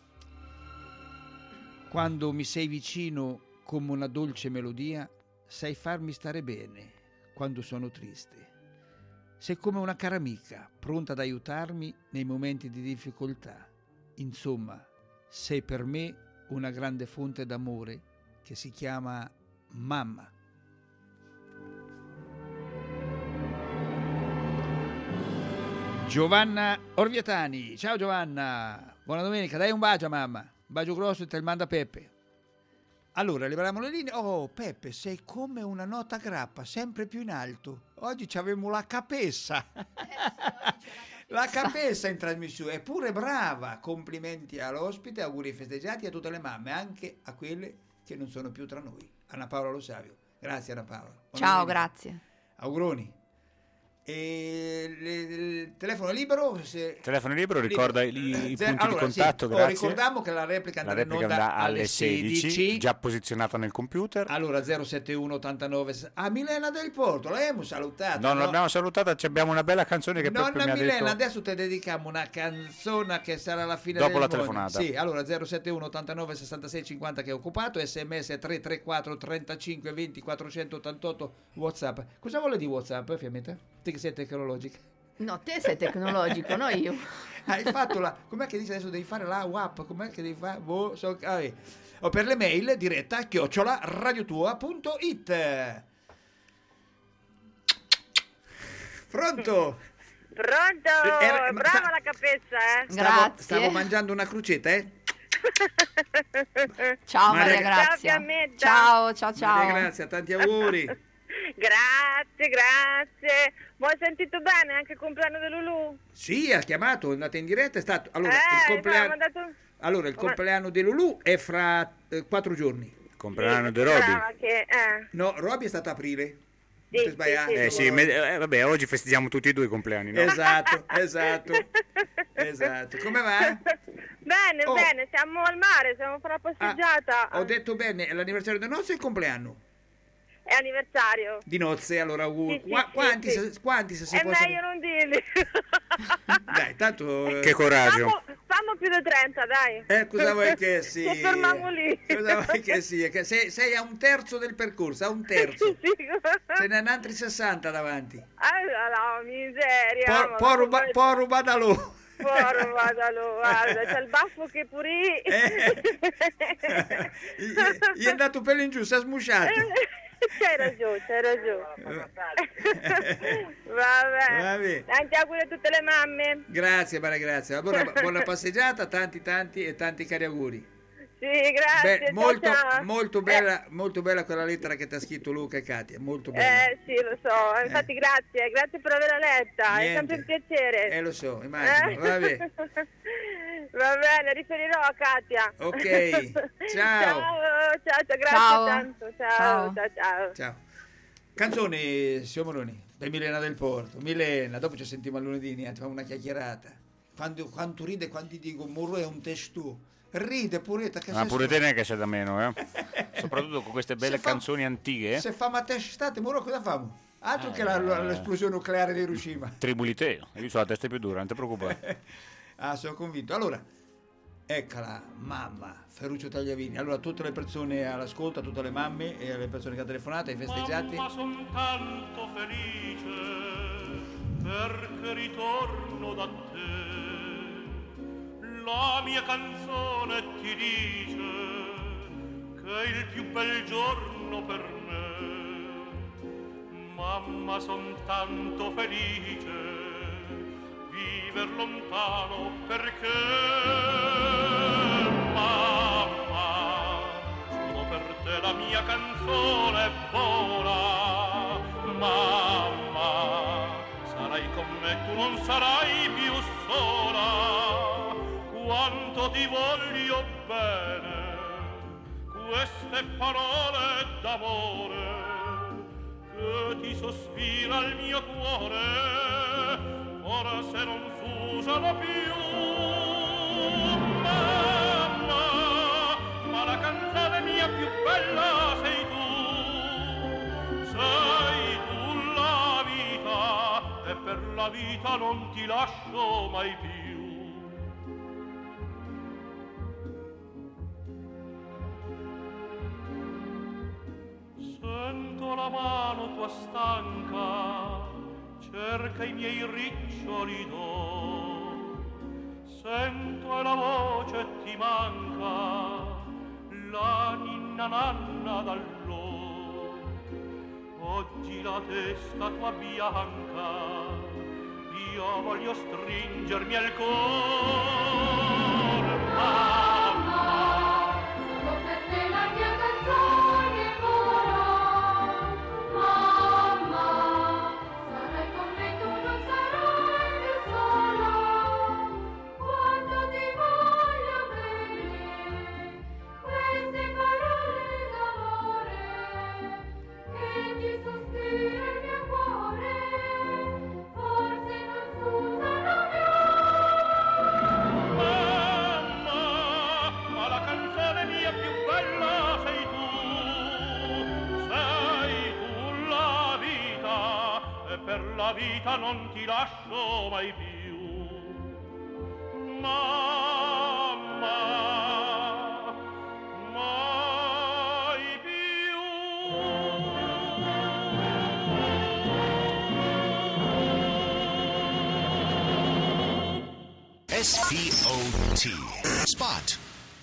Quando mi sei vicino come una dolce melodia, sai farmi stare bene quando sono triste. Sei come una cara amica, pronta ad aiutarmi nei momenti di difficoltà. Insomma, sei per me una grande fonte d'amore che si chiama mamma. Giovanna Orvietani, ciao Giovanna, buona domenica, dai un bacio a mamma, un bacio grosso e te lo manda Peppe. Allora, liberiamo le linee. Oh Peppe, sei come una nota grappa, sempre più in alto. Oggi c'avevamo la capessa. La capessa in trasmissione, è pure brava. Complimenti all'ospite, auguri festeggiati a tutte le mamme, anche a quelle che non sono più tra noi. Anna Paola Lo Savio. Grazie Anna Paola. Buona Ciao, domenica. grazie. Auguroni. E le- il telefono è libero. Se... Telefono libero, ricorda i, i Zero- punti allora, di contatto, sì. Oh, grazie. ricordiamo che la replica La andrà in replica onda andrà alle sedici, già posizionata nel computer. Allora zero sette uno ottantanove. Ah, Milena del Porto, l'abbiamo salutata. No, non l'abbiamo salutata, ci abbiamo una bella canzone che Nonna proprio mi ha Milena, detto adesso ti dedichiamo una canzone che sarà la fine dopo del la mondo. telefonata. Sì, allora zero sette uno ottantanove sessantasei cinquanta che è occupato, sms tre tre quattro trentacinque venti quattrocentottantotto, WhatsApp. Cosa vuole di WhatsApp, Fiammetta? Te che sei tecnologica. No, te sei tecnologico, no io. Hai fatto la... Com'è che dice adesso devi fare la W A P? Com'è che devi fare? Boh, so... ah, eh. O per le mail diretta chiocciola radiotua punto it. Pronto? Pronto? Era- ma Brava sta- la capezza, eh? Stavo, stavo mangiando una crocetta, eh? Ciao Maria- Maria Grazia. Ciao, Fiammetta. Ciao, ciao, ciao. Maria Grazia, tanti auguri. Grazie, grazie. Ma hai sentito bene anche il compleanno di Lulu? Sì, ha chiamato, è andata in diretta, è stato... Allora, eh, il mi ha compleanno... mandato... Allora, il Ma- compleanno di Lulu è fra eh, quattro giorni. Compleanno di Brava Roby. che... Eh. No, Roby è stato a aprile. Sì, Tutte sbagliate. sì, Eh sì, me- eh, vabbè, oggi festeggiamo tutti e due i compleanni, no? Esatto, esatto, esatto. Come va? Bene, Oh. bene, siamo al mare, siamo a fare una passeggiata. Ho detto bene, è l'anniversario di nozze o il compleanno? È anniversario. Di nozze, allora auguri. Sì, sì, Qua- sì, quanti, sì. Se, quanti se si È può meglio sapere? non dirli. Dai, tanto... eh, Che coraggio. Fammo, fammo più di trenta, dai. Eh, cosa vuoi che sia? Ci fermiamo lì. Cosa vuoi che sia? Che sei, sei a un terzo del percorso, a un terzo. Sì. Ce n'è un altri sessanta davanti. Ah, no, miseria. Po' ma po' ruba- come- po' rubadalo. Porro, vadalo, guarda, c'è il baffo che purì. Eh. Gli gli è andato pelo in giù, si è smusciato. C'hai ragione, c'hai ragione. Vabbè. Vabbè. Tanti auguri a tutte le mamme. Grazie, Maria Grazia. Allora, buona passeggiata, tanti tanti e tanti cari auguri. Sì, grazie. Beh, ciao, molto, ciao. molto bella, molto bella quella lettera che ti ha scritto Luca e Katia, molto bella. Eh sì, lo so, infatti grazie, grazie per averla letta, è sempre un piacere. Eh, lo so, immagino, Eh? vabbè. Va bene, riferirò a Katia. Ok, ciao. Ciao, ciao, ciao, grazie Ciao. tanto. Ciao, Ciao. ciao, ciao. Ciao. Canzoni, signor Moroni, per Milena del Porto. Milena, dopo ci sentiamo a lunedì, niente, facciamo una chiacchierata. Quando, quando ride, quando ti dico Murro è un testo. Ride puretta che Ma sei pure sto- te neanche sei da meno, eh? Soprattutto con queste belle Se fa- canzoni antiche. Se fa testate, Murro cosa famo? Altro Eh, che la- la- l'esplosione nucleare di Hiroshima. Tribuliteo, io so la testa più dura, non ti preoccupare. Ah, sono convinto. Allora, eccola, mamma, Ferruccio Tagliavini. Allora, tutte le persone all'ascolto, a tutte le mamme e alle persone che hanno telefonato, ai festeggiati. Mamma, son tanto felice perché ritorno da te. La mia canzone ti dice che è il più bel giorno per me. Mamma, son tanto felice viver lontano perché mamma, solo per te la mia canzone vola. Mamma, sarai con me, tu non sarai più sola. Quanto ti voglio bene, queste parole d'amore che ti sospira il mio cuore, ora se non s'usano più. Mamma, ma la canzone mia più bella sei tu, sei tu la vita, e per la vita non ti lascio mai più. Sento la mano tua stanca, cerca i miei riccioli d'oro. Sento e la voce ti manca, la ninna nanna d'allora. Oggi la testa tua bianca, io voglio stringermi al cuore. Mamma, solo per te la mia canzone vola. Mamma, sarai con me, tu non sarai più sola. Quando ti voglio bene, queste parole d'amore che ti sospira il mio cuore, forse non s'usano più. mamma, ma la canzone mia più bella sei tu, sei tu la vita, e per la vita non ti lascio mai più. Mamma, mai S P O T. Spot.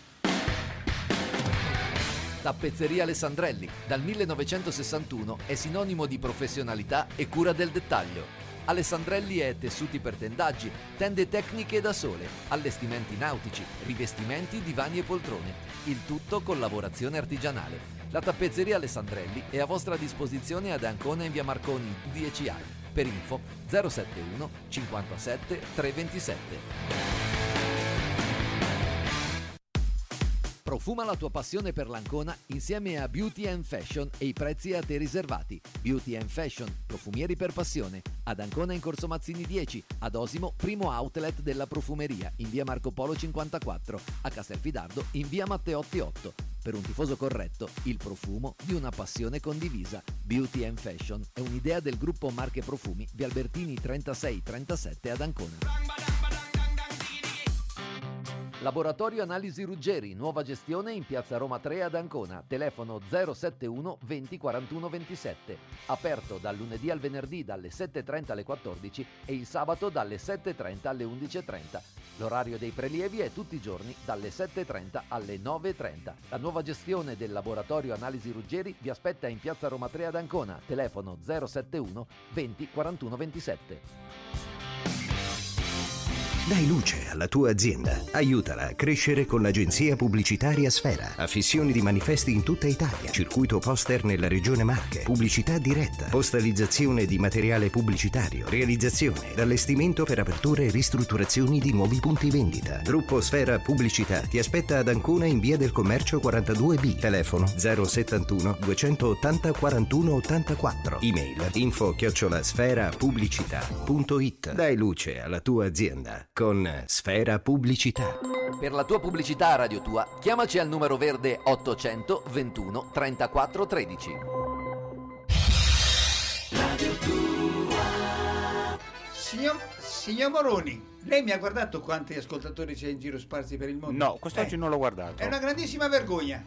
Tappezzeria Alessandrelli, dal millenovecentosessantuno è sinonimo di professionalità e cura del dettaglio. Alessandrelli è tessuti per tendaggi, tende tecniche da sole, allestimenti nautici, rivestimenti, divani e poltrone. Il tutto con lavorazione artigianale. La tappezzeria Alessandrelli è a vostra disposizione ad Ancona in via Marconi dieci A. Per info zero sette uno cinquantasette trecentoventisette. Profuma la tua passione per l'Ancona insieme a Beauty and Fashion e i prezzi a te riservati. Beauty and Fashion, profumieri per passione. Ad Ancona in Corso Mazzini dieci, ad Osimo, primo outlet della profumeria, in via Marco Polo cinquantaquattro, a Castelfidardo in via Matteotti otto. Per un tifoso corretto, il profumo di una passione condivisa. Beauty and Fashion è un'idea del gruppo Marche Profumi, via Albertini trentasei trentasette ad Ancona. Laboratorio Analisi Ruggeri, nuova gestione in piazza Roma tre ad Ancona, telefono zero sette uno venti quarantuno ventisette, aperto dal lunedì al venerdì dalle sette e trenta alle quattordici e il sabato dalle sette e trenta alle undici e trenta. L'orario dei prelievi è tutti i giorni dalle sette e trenta alle nove e trenta. La nuova gestione del Laboratorio Analisi Ruggeri vi aspetta in piazza Roma tre ad Ancona, telefono zero sette uno venti quarantuno ventisette. Dai luce alla tua azienda. Aiutala a crescere con l'agenzia pubblicitaria Sfera. Affissioni di manifesti in tutta Italia. Circuito poster nella regione Marche. Pubblicità diretta. Postalizzazione di materiale pubblicitario. Realizzazione ed allestimento per aperture e ristrutturazioni di nuovi punti vendita. Gruppo Sfera Pubblicità ti aspetta ad Ancona in via del Commercio quarantadue B. Telefono zero settantuno duecentottanta quarantuno ottantaquattro. Email info chiocciola sfera pubblicità punto it. Dai luce alla tua azienda con Sfera Pubblicità. Per la tua pubblicità a Radio Tua, chiamaci al numero verde ottocento ventuno trentaquattro tredici. Radio Tua. Signor, signor Moroni, lei mi ha guardato quanti ascoltatori c'è in giro sparsi per il mondo? No, quest'oggi Eh, non l'ho guardato. È una grandissima vergogna.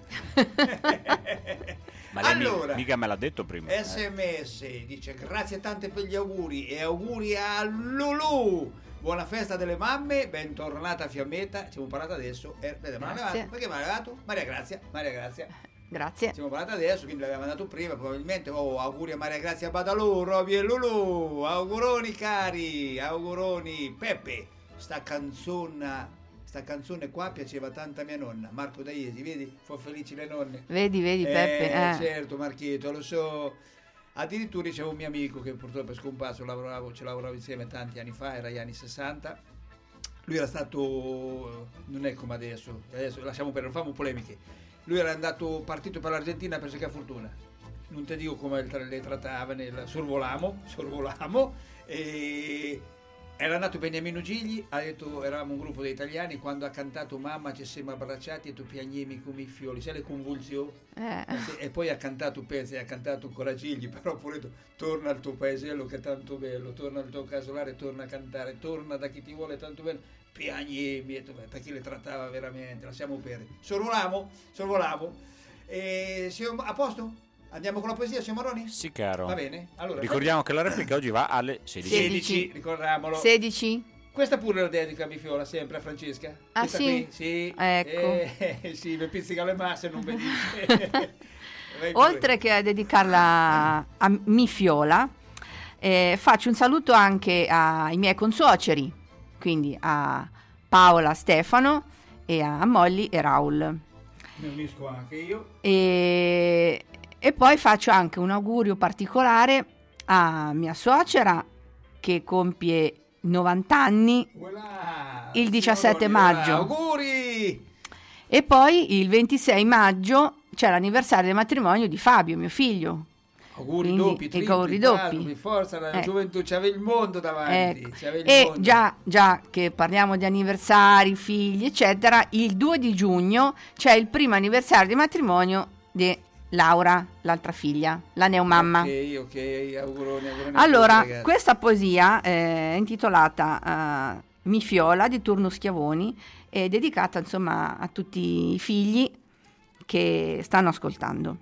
Ma lei mi- Allora, mica me l'ha detto prima. eh. S M S dice grazie tante per gli auguri e auguri a Lulu. Buona festa delle mamme, bentornata Fiammetta. Ci abbiamo parlato adesso. Eh, vede, ma Grazie. levato? Perché mi ha levato? Maria Grazia, Maria Grazia. Grazie. Ci abbiamo parlato adesso, quindi l'aveva mandato prima, probabilmente. Oh, auguri a Maria Grazia Badalù, Roby e Lulu. Auguroni cari, auguroni. Peppe, sta canzone, sta canzone qua piaceva tanto a mia nonna, Marco Daiesi, vedi? Fa felici le nonne. Vedi, vedi, Peppe. Eh, eh. certo, Marchietto, lo so. Addirittura c'era un mio amico che purtroppo è scomparso, lavoravo, ci lavoravo insieme tanti anni fa, era gli anni sessanta. Lui era stato, non è come adesso, adesso lasciamo perdere, non facciamo polemiche. Lui era andato, partito per l'Argentina per cercare fortuna. Non ti dico come le trattava, nel, sorvolamo, sorvolamo, e era andato Beniamino Gigli, ha detto, eravamo un gruppo di italiani, quando ha cantato Mamma ci siamo abbracciati e tu piagnemi come i fiori, sai le convulsioni? Eh. E poi ha cantato pezzi, ha cantato ancora Gigli, però pure detto, torna al tuo paesello che è tanto bello, torna al tuo casolare, torna a cantare, torna da chi ti vuole tanto bello, piagnemi, perché le trattava veramente, lasciamo perdere. Sorvolamo, sorvolamo, e siamo a posto? Andiamo con la poesia, signor Maroni? Sì, caro. Va bene. Allora, Ricordiamo che la replica oggi va alle sedici. sedici, ricordiamolo. sedici. Questa pure la dedica a mia fiola, sempre a Francesca. Ah, Questa sì? qui? Sì. Ecco. Eh, sì, mi pizzica le masse, non mi dice. Vai pure. Oltre che a dedicarla a mi fiola, eh, faccio un saluto anche ai miei consuoceri, quindi a Paola, Stefano e a Molly e Raul. Mi unisco anche io. E, e poi faccio anche un augurio particolare a mia suocera che compie novanta anni Voilà, il diciassette Maroni, maggio. Auguri! E poi il ventisei maggio c'è l'anniversario del matrimonio di Fabio, mio figlio. Auguri Quindi, doppi, e tripli, auguri quadrupli, doppi. forza, la Eh. gioventù c'aveva il mondo davanti. Ecco. c'aveva il E mondo. già, già che parliamo di anniversari, figli, eccetera, il due di giugno c'è il primo anniversario di matrimonio di Laura, l'altra figlia, la neomamma. Ok, ok, auguroni, auguroni a Allora, tutti, ragazzi. questa poesia è intitolata eh, Mi Fiola di Turno Schiavoni, è dedicata insomma a tutti i figli che stanno ascoltando.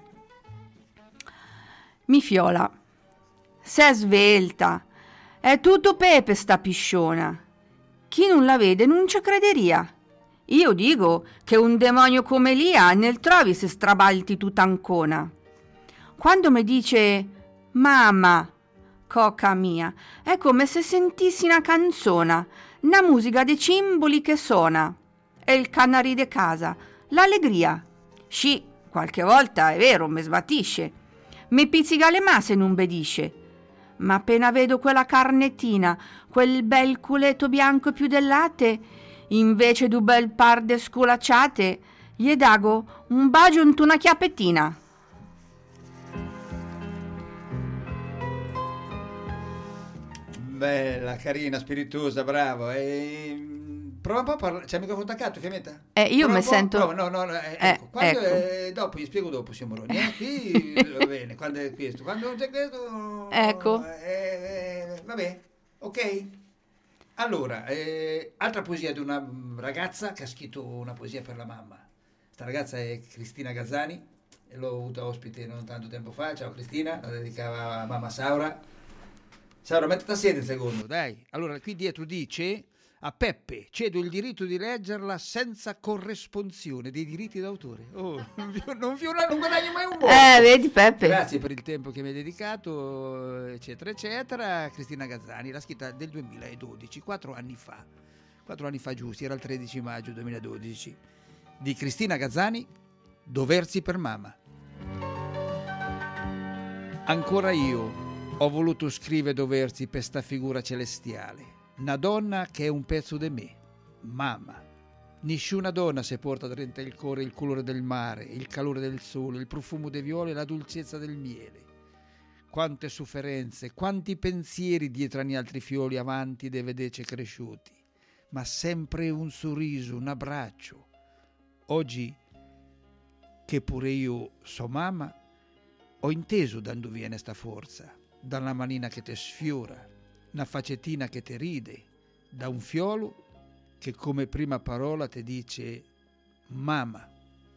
Mi Fiola, s'è svelta, è tutto pepe sta pisciona. Chi non la vede non ci crederia. Io dico che un demonio come Lia nel trovi se strabalti tutta Ancona. Quando mi dice mamma, cocca mia, è come se sentissi una canzona, una musica dei cimboli che suona. E il canari de casa, l'allegria. Sì, qualche volta è vero, mi sbatisce. Mi pizzica le mani se non bedisce. Ma appena vedo quella carnettina, quel bel culetto bianco più del latte, invece d'un bel par de sculacciate, gli dago un bacio in una chiappettina. Bella, carina, spiritosa, bravo. E... Prova un po' a parlare. C'è il microfono attaccato, Fiammetta? Eh, io mi sento... Prova. No, no, no, eh, eh, ecco. Quando ecco. È... Dopo, gli spiego dopo, signor Moroni. Eh, qui va bene, quando è questo. Quando non c'è questo... Ecco. Eh, eh, vabbè, ok. Allora, eh, altra poesia di una ragazza che ha scritto una poesia per la mamma. Questa ragazza è Cristina Gazzani, e l'ho avuta ospite non tanto tempo fa. Ciao Cristina, la dedicava a mamma Saura. Saura, mettiti a sedere un secondo, dai. Allora, qui dietro dice: a Peppe cedo il diritto di leggerla senza corresponsione dei diritti d'autore. Oh, non, vi, non, vi, non guadagno mai un buono. Eh, vedi Peppe. Grazie per il tempo che mi hai dedicato, eccetera, eccetera. Cristina Gazzani, l'ha scritta del duemiladodici, quattro anni fa. Quattro anni fa giusti, era il tredici maggio duemiladodici. Di Cristina Gazzani, Doversi per mamma. Ancora io ho voluto scrivere doversi per sta figura celestiale. Una donna che è un pezzo di me, mamma. Nessuna donna se porta dentro il cuore il colore del mare, il calore del sole, il profumo dei violi e la dolcezza del miele. Quante sofferenze, quanti pensieri dietro agli altri fiori avanti dei vedece cresciuti, ma sempre un sorriso, un abbraccio. Oggi, che pure io so mamma, ho inteso da dove viene sta forza, dalla manina che te sfiora, una facettina che te ride, da un fiolo che come prima parola ti dice mamma.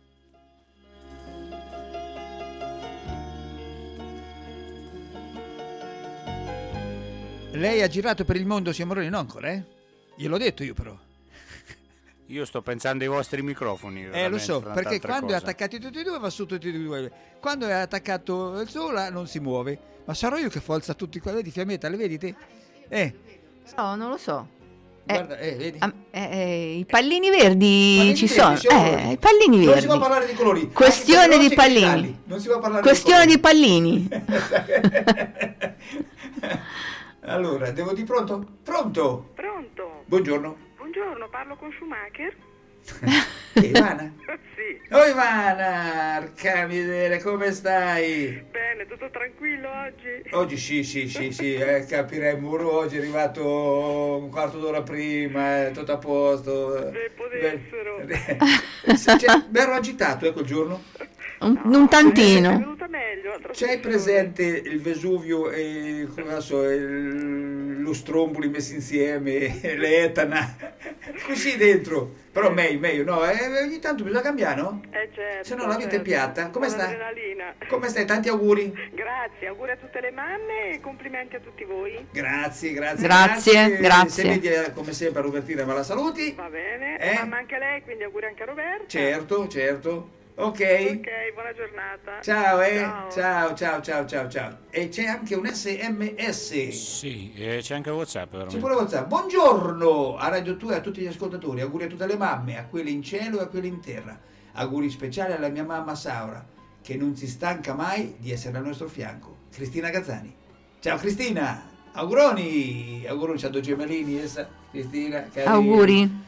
Lei ha girato per il mondo, signor Moroni? No ancora, eh? Gliel'ho detto io però. Io sto pensando ai vostri microfoni. Eh, lo so, perché quando cose. è attaccati tutti e due va su tutti e due. Quando è attaccato il solo non si muove. Ma sarò io che forza tutti quelli di Fiammetta, le vedi te? Eh. No, non lo so. Guarda, eh, vedi? Eh, eh, I pallini verdi pallini ci verdi, sono. Eh, i pallini verdi. Non si può parlare di colori. Questione di pallini. Non si può parlare Questione di, di pallini. Allora, devo di pronto? Pronto? Pronto? Buongiorno. Buongiorno, parlo con Schumacher? Che, Ivana? Sì. Oh Ivana, arca vedere, come stai? Bene, tutto tranquillo oggi? Oggi sì, sì, sì, sì, eh, capirei, Muro oggi è arrivato un quarto d'ora prima, eh, tutto a posto. Se potessero. Cioè, mi ero agitato, eh, quel giorno. Un, no, un tantino. È venuta meglio. C'hai presente il Vesuvio e so, il, lo Stromboli messi insieme, l'Etna, così dentro, però meglio, meglio, no? Eh, ogni tanto bisogna cambiare, no? Eh certo. Se no la vita certo. è piatta. Come stai? L'adrenalina. Come stai? Tanti auguri. Grazie, auguri a tutte le mamme e complimenti a tutti voi. Grazie, grazie. Grazie, grazie. Se vedi, come sempre, a Robertina, me la saluti. Va bene, eh? mamma anche lei, quindi auguri anche a Roberta. Certo, certo. Ok. Ok, buona giornata. Ciao, eh. Ciao. Ciao, ciao, ciao, ciao, ciao. E c'è anche un S M S. Sì, e c'è anche WhatsApp. C'è pure WhatsApp. Buongiorno a Radio due e a tutti gli ascoltatori. Auguri a tutte le mamme, a quelle in cielo e a quelle in terra. Auguri speciali alla mia mamma Saura, che non si stanca mai di essere al nostro fianco. Cristina Gazzani. Ciao Cristina. Auguroni. Auguroni, c'ha due gemellini essa. Cristina. Carina. Auguri.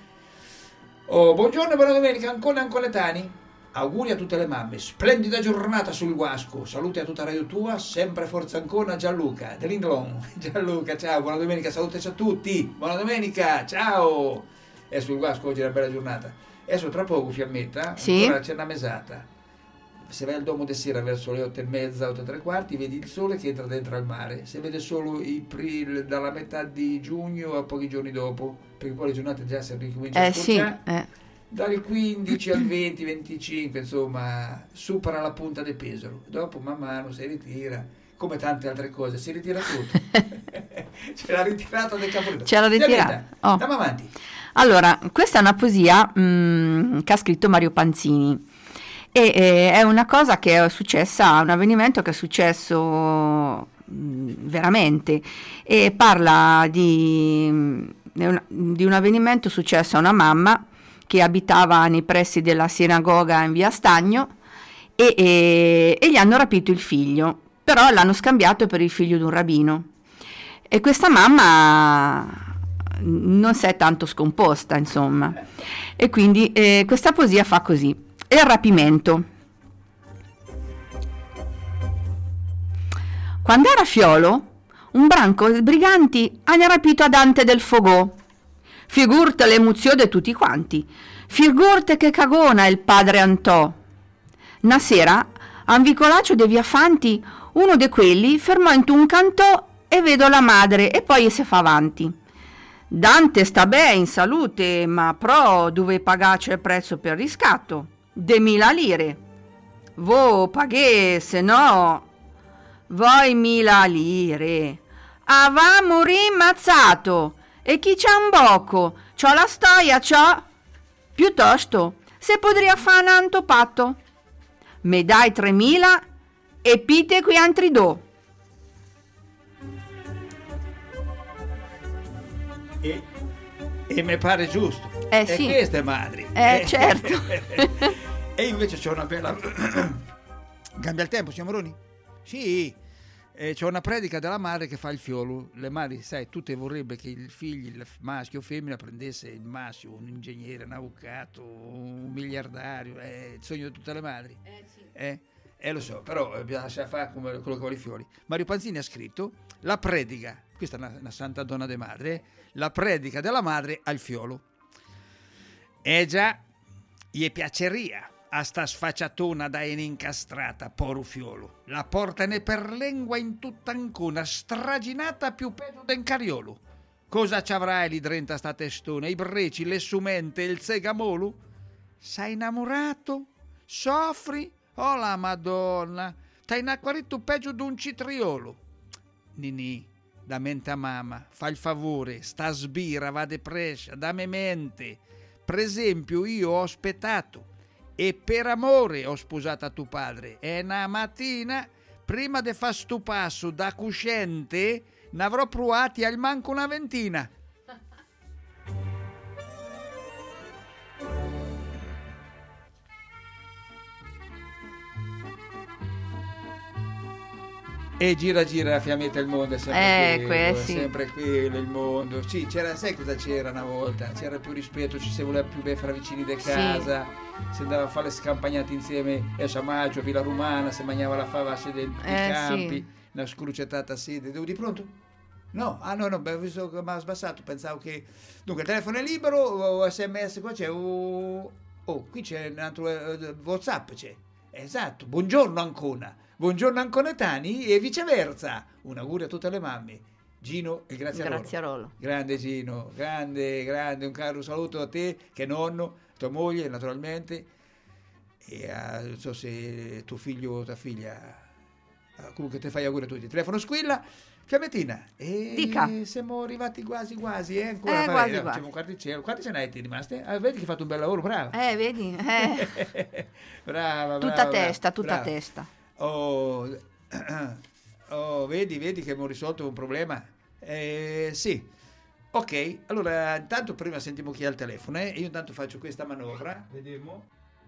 Oh, buongiorno e buona domenica, ancora ancoletani. Auguri a tutte le mamme, splendida giornata sul Guasco, saluti a tutta Radio Tua, sempre Forza Ancona, Gianluca, dell'Inglon. Gianluca, ciao, buona domenica, saluteci a tutti, buona domenica, ciao! E sul Guasco oggi è una bella giornata. Adesso tra poco, Fiammetta, sì. Ancora c'è una mesata. Se vai al Domo de Sera verso le otto e mezza, otto e tre quarti, vedi il sole che entra dentro al mare. Se vede solo i pri- dalla metà di giugno a pochi giorni dopo, perché poi le giornate già si ricominciano eh, a scocciare. Sì, eh. Dal quindici al venti venticinque, insomma, supera la punta del Pesaro. Dopo man mano si ritira, come tante altre cose, si ritira tutto. C'è la ritirata del Caporetto. C'è la ritirata. Oh. Andiamo avanti. Allora, questa è una poesia mh, che ha scritto Mario Panzini. E, e è una cosa che è successa, un avvenimento che è successo veramente, e parla di, di un avvenimento successo a una mamma che abitava nei pressi della sinagoga in via Stagno e, e, e gli hanno rapito il figlio, però l'hanno scambiato per il figlio di un rabbino, e questa mamma non si è tanto scomposta, insomma, e quindi eh, questa poesia fa così: il rapimento. Quando era fiolo, un branco di briganti hanno rapito a Dante del Fogò. Figurte l'emozione di tutti quanti, figurte che cagona il padre Antò. Una sera, a un vicolaccio dei viafanti, uno di quelli fermò in un cantò e vedo la madre e poi se fa avanti. Dante sta bene in salute, ma pro dove pagace il prezzo per riscatto? De mila lire. Vo paghe, se no... Voi mila lire. Avamo rimazzato. E chi c'ha un bocco? C'ho la storia, c'ho... Piuttosto, se podria fare un anto patto. Me dai tremila e pite qui altri do. E, e mi pare giusto. Eh e sì. queste madri. Eh, certo. E invece c'ho una bella... Cambia il tempo, signor Moroni? Sì. E c'è una predica della madre che fa il fiolo. Le madri, sai, tutte vorrebbe che il figlio, il maschio o femmina, prendesse il maschio, un ingegnere, un avvocato, un miliardario. È il sogno di tutte le madri. Eh sì. Eh? Eh lo so, però bisogna lasciare fare come quello che vuole i fiori. Mario Panzini ha scritto la predica, questa è una, una santa donna de madre, eh? La predica della madre al fiolo. E già, gli piaceria a sta sfacciatona da incastrata, poru fiolo. La portane per lingua in tutta ancona, straginata più peggio del cariolo. Cosa ci avrai lì drenta sta testona, i breci, le sumente, il segamolo? Sei innamorato? Soffri? Oh la Madonna, t'hai inacquarito peggio d'un citriolo. Nini, da mente a mamma, fa il favore, sta sbira, va depressa, dammi mente. Per esempio, io ho aspettato e per amore ho sposato tuo padre. E una mattina, prima di far stu passo da cuscente, ne avrò provati al manco una ventina. E gira gira la fiammetta il mondo, è sempre eh, quello, sì. è sempre quello il mondo. Sì, c'era, sai cosa c'era una volta? C'era più rispetto, ci si voleva più bene fra vicini di casa, sì. Si andava a fare le scampagnate insieme, e a Maggio, Villa Romana, si mangiava la fava dei eh, campi, sì. Una scrucciatata sì. Devo di pronto? No, ah no, no, beh, ho visto che mi ha sbassato, pensavo che... Dunque, il telefono è libero, o sms qua c'è, o... Oh, qui c'è un altro uh, WhatsApp, c'è. Esatto, buongiorno ancora. Buongiorno Anconetani e viceversa. Un augurio a tutte le mamme. Gino e Graziarolo. Graziarolo. Grande Gino, grande, grande, un caro saluto a te, che nonno, tua moglie naturalmente, e a, non so se tuo figlio o tua figlia, comunque te fai auguri a tutti. Il telefono squilla, Fiammettina, e Dica. siamo arrivati quasi quasi, eh? Ancora eh, fare, quasi, no, quasi. C'è un quarticello. Quante ce n'hai rimaste? Ah, vedi che hai fatto un bel lavoro, brava. Eh, vedi? Eh. brava, brava. Tutta testa, tutta brava. testa. Oh, oh, vedi, vedi che abbiamo risolto un problema? Eh, sì. Ok, allora intanto prima sentiamo chi ha il telefono, eh? Io intanto faccio questa manovra, vediamo.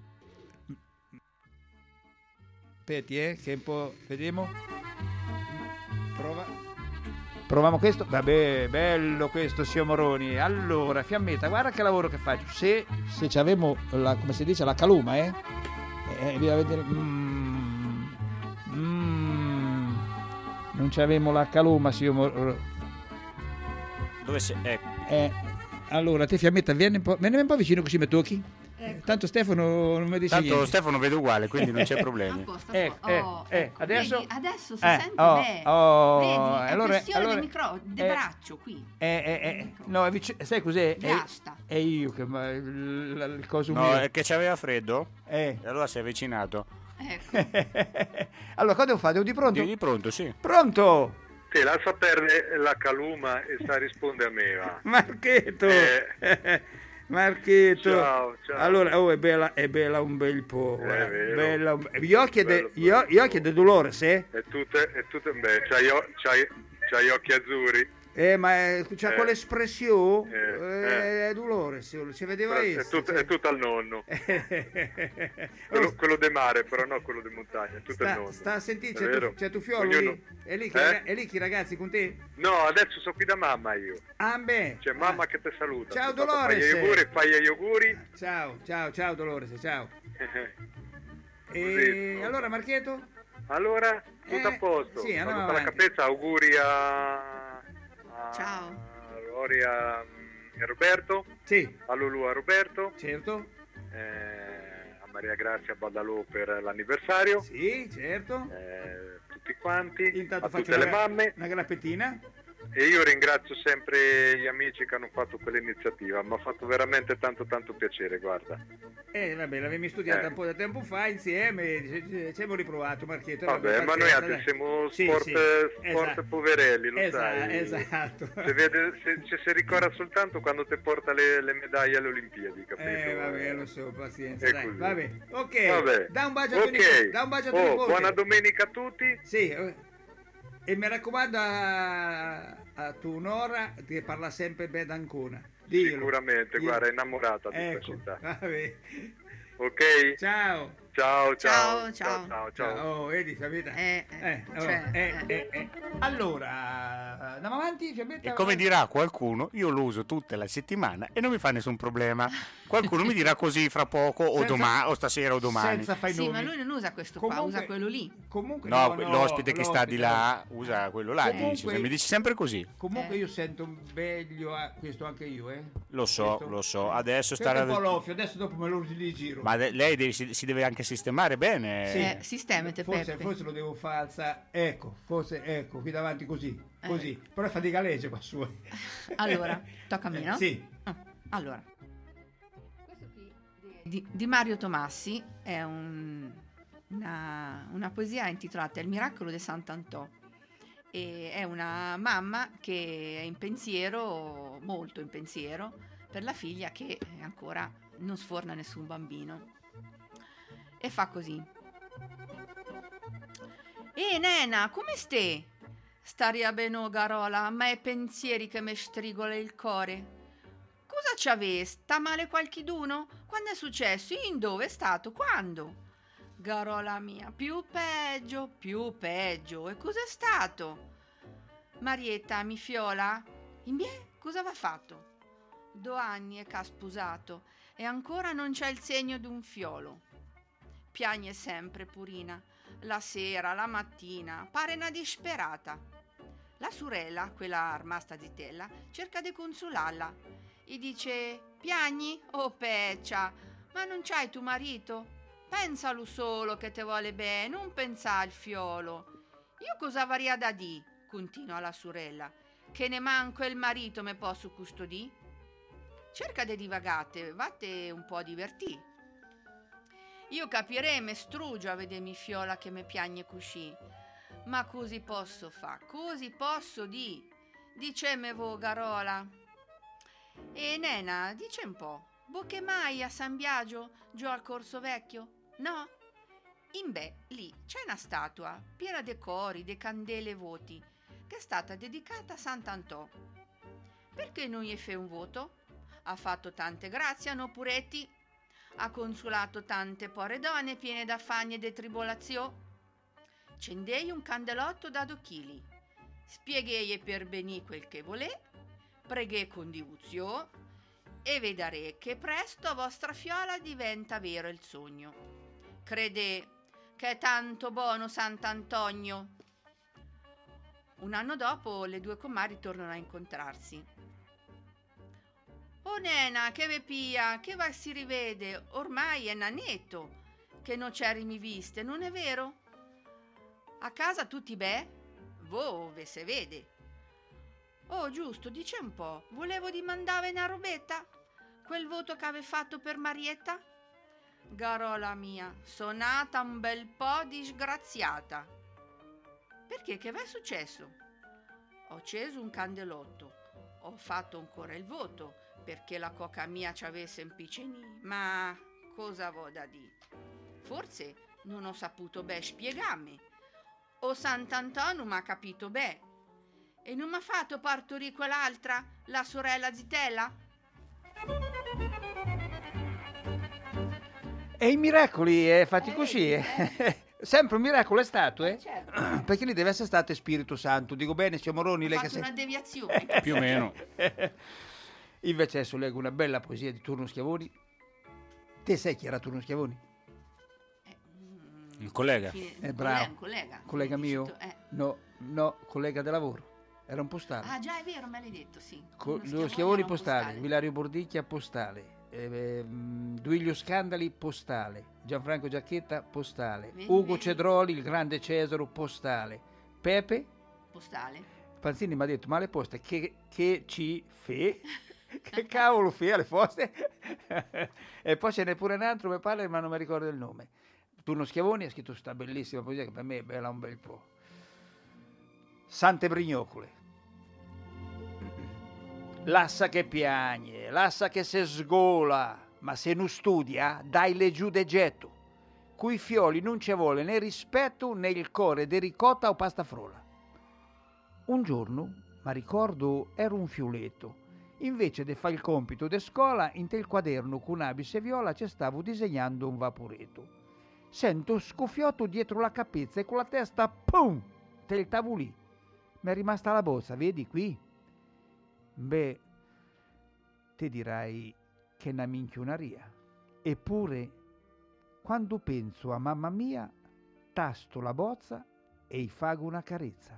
Aspetti, eh, che un po'... Vediamo. Prova. Proviamo questo. Vabbè, bello questo, signor Moroni. Allora, Fiammetta, guarda che lavoro che faccio. Se, se ci avemo, la, come si dice, la caluma, eh? eh bisogna vedere... Mm, mm, non ci avemo la caluma, signor Moroni. Dove sei? Ecco. Eh, allora, te Fiammetta, vieni un po', vieni un po' vicino così mi tocchi. Ecco. Tanto Stefano non mi dice Tanto niente. Stefano vedo uguale, quindi non c'è problemi. Eh, eh, Oh, eh, ecco, adesso, vedi, adesso si eh, sente oh, bene. oh, Vedi, è allora, pressione allora, del micro, del eh, braccio qui. Eh, eh, eh, no, è vic- sai cos'è? Di È, asta. è io che ma, il, il coso No, mio. è che c'aveva freddo Eh. e allora si è avvicinato. Ecco. Allora, cosa devo fare? Devo di pronto? Di, di pronto, sì. Pronto? Sì, lascia perdere la caluma e sta risponde a me, va. Marchetto! Eh. Marchetto. Ciao, ciao. Allora, oh, è bella, è bella un bel po'. È guarda, vero. bella un- Gli occhi Bello, de, gli o- gli occhi de Dolores, eh? E tutte, e tutte, beh, c'hai, o- c'hai, c'hai occhi azzurri. Eh, ma è- c'ha Eh. quell'espressione, Eh, eh, è Dolores, si vedeva Però è, essere. tutto, è tutto al nonno. quello, quello de mare, però no quello di montagna, è tutto al Sta, nonno. sta a sentire, È c'è, vero. tu, c'è tu fiolo Ognuno- lì? È lì, chi, Eh? raga- è lì chi ragazzi con te? No, adesso sono qui da mamma io. Ah, beh. C'è mamma che ti saluta. Ciao, Intanto Dolores. Fai gli auguri, fai gli auguri. Ciao, ciao, ciao Dolores, ciao. Così, E no. allora Marchetto? Allora, tutto Eh, a posto. sì, andiamo Saluto alla avanti. capezza, auguri a, a Ciao. Lori a, e Roberto. Sì. A Lulu a Roberto. Certo. Eh, a Maria Grazia Badalò per l'anniversario. Sì, certo. Eh, tutti quanti. Intanto a faccio tutte le una, mamme. una grappettina. E io ringrazio sempre gli amici che hanno fatto quell'iniziativa, mi ha fatto veramente tanto tanto piacere, guarda. Eh, vabbè, l'avevamo studiata Eh. un po' di tempo fa insieme, ci- ci ci abbiamo riprovato, Marchetto. Vabbè, ma noi pazienza, altri dai. siamo Sì, sport, sì, sport esatto. poverelli, lo Esa- sai. esatto. Se, vede, se, se si ricorda soltanto quando ti porta le, le medaglie alle Olimpiadi, capito? Eh, vabbè, lo so, pazienza, È dai, così. vabbè. Ok, Vabbè. da un bacio a Ok. tuo nipote, da un bacio a tuo Oh, nipote. buona domenica a tutti. Sì, eh, e mi raccomando a, a tu Nora che parla sempre bene d'Ancona. Dillo. Sicuramente, Dillo. guarda, è innamorata di Ecco, questa città. vabbè. Ok? Ciao. Ciao, ciao. Ciao, ciao. ciao, ciao. Ciao, oh, vedi, capito? Eh, eh, Eh, oh, cioè, eh, eh, eh. Allora, andiamo avanti, Fiammetta. E come dirà qualcuno, io lo uso tutta la settimana e non mi fa nessun problema. Qualcuno mi dirà così fra poco o Senza- domani o stasera o domani. senza fai Sì, nomi. ma lui non usa questo qua, Comunque- usa quello lì. Comunque No, no, no, l'ospite che sta di l'ospite, là usa quello là, Comunque- dice, mi dice sempre così. Comunque Eh. io sento un veglio a questo anche io, eh. Lo so, Questo- lo so. Adesso Questo stare è un po' l'offio, adesso dopo me lo rigiro. Ma de- lei deve- si, si deve anche sistemare bene. Sì. Eh, sistemate, forse, Peppe. forse lo devo fare alzare, ecco, forse, ecco, qui davanti così, Eh. così. Però è fatica legge qua su. Allora, tocca a me, no? Sì. Ah, allora. Di, di Mario Tomassi è un- una, una poesia intitolata Il miracolo di Sant'Antò. E è una mamma che è in pensiero, molto in pensiero, per la figlia che ancora non sforna nessun bambino. E fa così. E nena, come stai? Staria bene, garola, ma è pensieri che mi strigola il cuore. Cosa c'ave? Sta male qualchiduno? Quando è successo? In dove è stato? Quando? Garola mia, più peggio, più peggio. E cos'è stato? Marietta, mi fiola? In bie, cosa va fatto? Do anni e che ha sposato e ancora non c'è il segno d'un fiolo. Piagne sempre, Purina, la sera, la mattina, pare una disperata. La sorella, quella rimasta zitella, cerca di consolarla e dice: piagni? Oh peccia, ma non c'hai tuo marito? Pensalo solo che te vuole bene, non pensa al fiolo. Io cosa varia da di? Continua la sorella, che ne manco il marito me posso custodì? Cerca di divagate, vate un po' a divertì. Io capirei, me strugio a vedermi fiola che me piagne cuscì. Ma così posso fa, così posso di. Diceme vo, garola. E nena, dice un po', vo che mai a San Biagio, giù al Corso Vecchio? No? In beh, lì c'è una statua piena de cori, de candele e voti, che è stata dedicata a Sant'Antò. Perché non gli fe un voto? Ha fatto tante grazie, no puretti? Ha consolato tante pore donne piene d'affanni e de tribolazioni. Cendei un candelotto da due chili, spiegheie per beni quel che volè, preghe con divuzio e vedrete che presto vostra fiola diventa vero il sogno. Crede che è tanto buono Sant'Antonio. Un anno dopo le due comari tornano a incontrarsi. Oh nena, che ve pia, che va si rivede, ormai è nanetto, che non c'eri mi viste, non è vero? A casa tutti beh? Vo ve se vede. Oh giusto, dice un po', volevo dimandare una robetta? Quel voto che ave fatto per Marietta? Garola mia, sono nata un bel po' disgraziata. Perché? Che v'è successo? Ho acceso un candelotto, ho fatto ancora il voto, perché la coca mia ci avesse un picenì, ma cosa vo da di? Forse non ho saputo beh spiegarmi, o Sant'Antonio m'ha capito beh, e non m'ha fatto partorì quell'altra, la sorella Zitella? E i miracoli eh, fatti Eh, così, eh. eh. Sempre un miracolo è stato, eh? Certo. Perché lì deve essere stato Spirito Santo. Dico bene, signor Moroni, Ho lei che fatto sei... una deviazione. Più o meno. Invece adesso leggo una bella poesia di Turno Schiavoni. Te sai chi era Turno Schiavoni? Il collega. Fine- È un bravo. collega, un collega. Collega Fine mio? di sotto- eh. No, no, collega del lavoro. Era un postale. Ah già, è vero, me l'hai detto, sì. Co- Uno Lo Schiavoni Schiavoni era un postale, Vilario Bordicchia postale, eh, ehm, Duilio Scandali postale, Gianfranco Giacchetta postale, Vedi, Ugo vedi. Cedroli, il grande Cesaro postale, Pepe Postale. Panzini mi ha detto ma le poste che, che ci fe? Che cavolo fe alle poste? E poi ce n'è pure un altro mi pare ma non mi ricordo il nome. Turno Schiavoni ha scritto sta bellissima poesia che per me è bella un bel po'. Sante Brignocole. L'assa che piagne, l'assa che se sgola, ma se non studia, dai le giù de getto. Cui fioli non ci vuole né rispetto né il core de ricotta o pasta frola. Un giorno, ma ricordo, ero un fioletto. Invece de fa il compito de scuola, in tel quaderno con abis e viola ci stavo disegnando un vaporetto. Sento scoffiotto dietro la cappezza e con la testa, pum, tel tavolì. Mi è rimasta la bozza, vedi qui? Beh, te dirai che è una minchionaria. Eppure, quando penso a mamma mia, tasto la bozza e gli fago una carezza.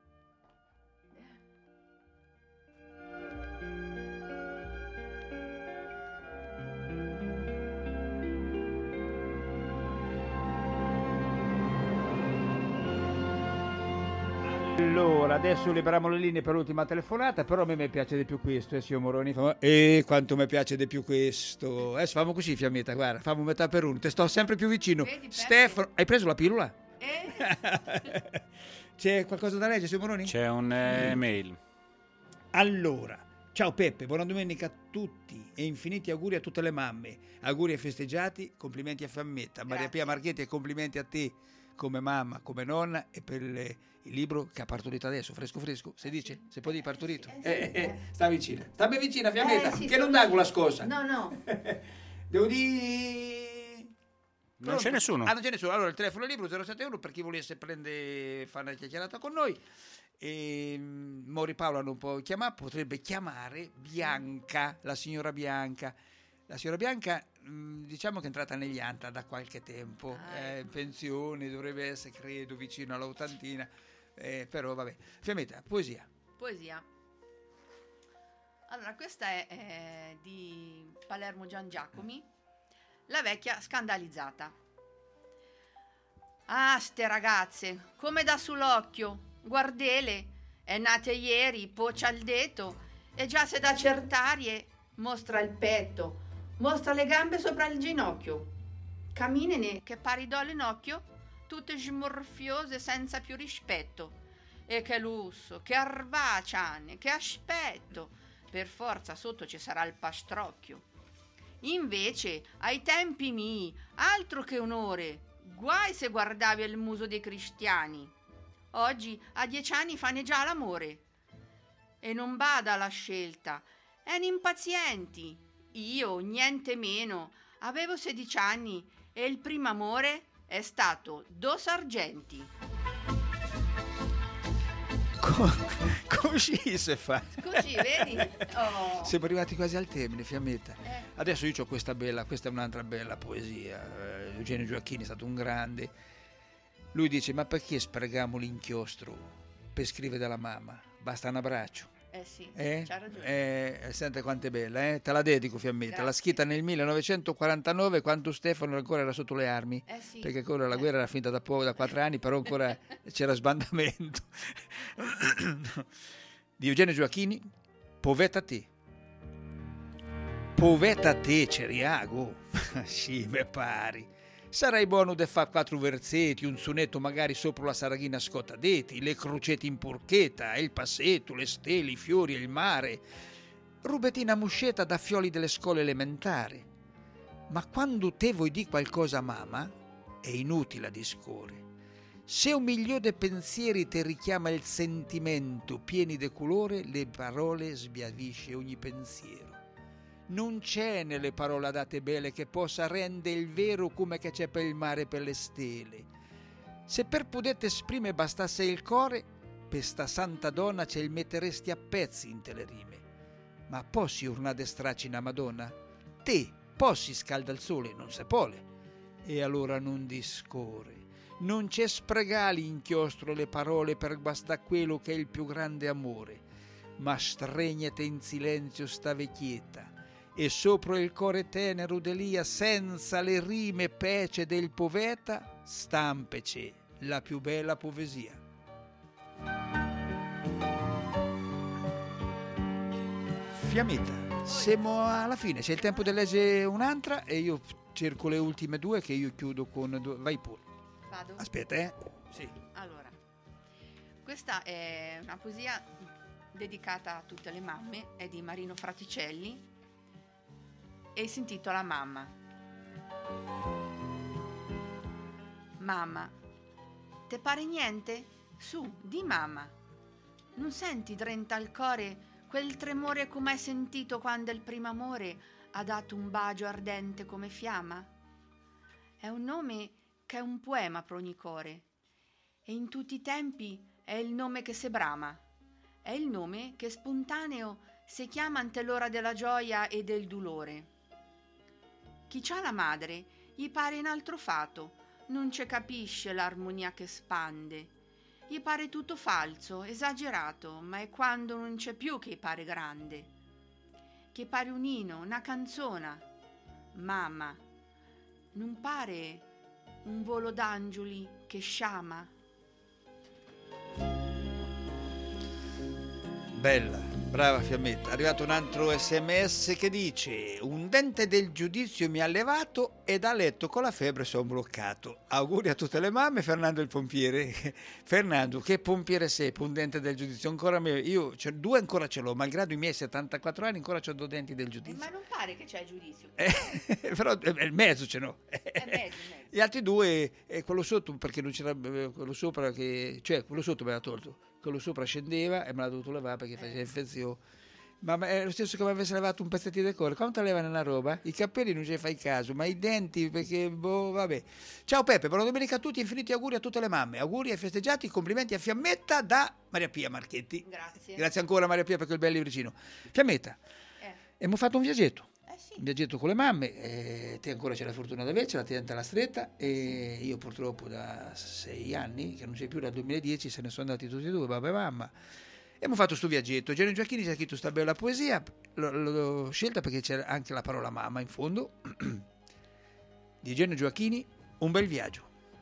Allora, adesso liberiamo le linee per l'ultima telefonata, però a me mi piace di più questo, eh, signor Moroni. Famo- E quanto mi piace di più questo. Adesso famo così, Fiammetta, guarda, famo metà per uno, te sto sempre più vicino. Vedi, Stefano, hai preso la pillola? Eh? C'è qualcosa da leggere, signor Moroni? C'è un'email. Allora, ciao Peppe, buona domenica a tutti e infiniti auguri a tutte le mamme. Auguri ai festeggiati, complimenti a Fiammetta. Maria Pia Marchetti e complimenti a te come mamma, come nonna e per le- il libro che ha partorito adesso, fresco fresco, si dice? Se poi di partorito? Eh, eh, sta vicina, sta ben vicina Fiammetta, Eh, sì, che sto non dà con la vicino. scossa. No, no. Devo dire... Non Pronto? c'è nessuno. Ah, non c'è nessuno. Allora il telefono è libero zero sette uno per chi volesse prendere, fare una chiacchierata con noi. E, mm, Mori Paola non può chiamare, potrebbe chiamare Bianca, la signora Bianca. La signora Bianca, mh, diciamo che è entrata negli Anta da qualche tempo, è in pensione, dovrebbe essere, credo, vicino all'ottantina, eh, però vabbè. Fiammetta, poesia. Poesia. Allora, questa è, è di Palermo Gian Giacomi, La vecchia scandalizzata. Ah, ste ragazze, come da sull'occhio, guardele, è nata ieri, poccia il deto, e già se da certarie mostra il petto, mostra le gambe sopra il ginocchio. Camminene che pari do l'occhio, tutte smorfiose senza più rispetto. E che lusso, che arvaciane, che aspetto, per forza sotto ci sarà il pastrocchio. Invece, ai tempi miei, altro che onore, guai se guardavi il muso dei cristiani. Oggi a dieci anni fanno già l'amore. E non bada alla scelta, è impazienti. Io, niente meno, avevo sedici anni e il primo amore è stato Dos Argenti. Così si fa. Così, vedi? Oh. Siamo arrivati quasi al termine, Fiammetta. Eh. Adesso io ho questa bella, questa è un'altra bella poesia. Eh, Eugenio Gioacchini è stato un grande. Lui dice: ma perché sprecamo l'inchiostro per scrivere dalla mamma? Basta un abbraccio. Eh sì, Eh? c'ha ragione. Eh, sente quanto è bella, eh? Te la dedico, Fiammetta. L'ha Grazie. scritta nel millenovecentoquarantanove, quando Stefano ancora era sotto le armi. Eh sì. Perché ancora la guerra era finita da poco, da quattro anni, però ancora c'era sbandamento. Di Eugenio Gioacchini, Povetta te. Povetta te, Ceriago. Sì, me pari. Sarai buono de fa quattro versetti, un sonetto magari sopra la saraghina scottadeti, le crocette in porchetta, il passetto, le stelle, i fiori e il mare. rubetina musceta da fioli delle scuole elementari. Ma quando te vuoi di qualcosa a mamma, è inutile a discorre. Se un milione di pensieri te richiama il sentimento pieni di colore, le parole sbiadisce ogni pensiero. Non c'è nelle parole date belle che possa rendere il vero come che c'è per il mare e per le stelle. Se per potete esprimere bastasse il cuore, per sta santa donna ce il metteresti a pezzi in te le rime. Ma possi urnare stracci una Madonna? Te possi scalda il sole, non se pole. E allora non discorre. Non c'è spregali inchiostro le parole per basta quello che è il più grande amore, ma stregnete in silenzio sta vecchietta, e sopra il core tenero d'Elia, senza le rime pece del poeta, stampece la più bella poesia. Fiammetta, siamo alla fine, c'è il tempo di leggere un'altra e io cerco le ultime due che io chiudo con due. Vai pure. Vado? Aspetta, eh? Sì. Allora, questa è una poesia dedicata a tutte le mamme, è di Marino Fraticelli e si intitola Mamma. Mamma, te pare niente? Su, di mamma. Non senti drenta al core quel tremore come hai sentito quando il primo amore ha dato un bacio ardente come fiamma? È un nome che è un poema per ogni core, e in tutti i tempi è il nome che se brama, è il nome che spontaneo si chiama ante l'ora della gioia e del dolore. Chi c'ha la madre gli pare in altro fato, non ce capisce l'armonia che spande, gli pare tutto falso, esagerato, ma è quando non c'è più che gli pare grande, che pare un inno, una canzona. Mamma, non pare un volo d'angeli che sciama? Bella, brava Fiammetta. È arrivato un altro sms che dice: un dente del giudizio mi ha levato ed a letto con la febbre sono bloccato. Auguri a tutte le mamme. Fernando il pompiere. Fernando, che pompiere sei, un dente del giudizio? Ancora me, io cioè, due ancora ce l'ho, malgrado i miei settantaquattro anni ancora ho due denti del giudizio. Ma non pare che c'è giudizio. Eh, però è il mezzo ce n'ho. È mezzo, mezzo. Gli altri due, e quello sotto perché non c'era quello sopra che, cioè quello sotto me l'ha tolto, quello sopra scendeva e me l'ha dovuto levare perché faceva infezione. Ma è lo stesso che mi avesse levato un pezzettino di cuore. Quanto levano una roba? I capelli non ci fai caso, ma i denti perché boh, vabbè. Ciao Peppe, buona domenica a tutti, infiniti auguri a tutte le mamme, auguri ai festeggiati, complimenti a Fiammetta da Maria Pia Marchetti. Grazie. Grazie ancora Maria Pia per quel bel libricino. Fiammetta, eh. abbiamo fatto un viaggetto. Eh sì. Un viaggetto con le mamme, eh, te ancora c'è la fortuna di avercela, ti tenta la stretta e io purtroppo da sei anni, che non c'è più, dal duemiladieci se ne sono andati tutti e due, papà e mamma. E abbiamo fatto sto viaggetto. Genio Giacchini ci ha scritto sta bella poesia, l'ho, l'ho scelta perché c'è anche la parola mamma in fondo, di Genio Giacchini, un bel viaggio.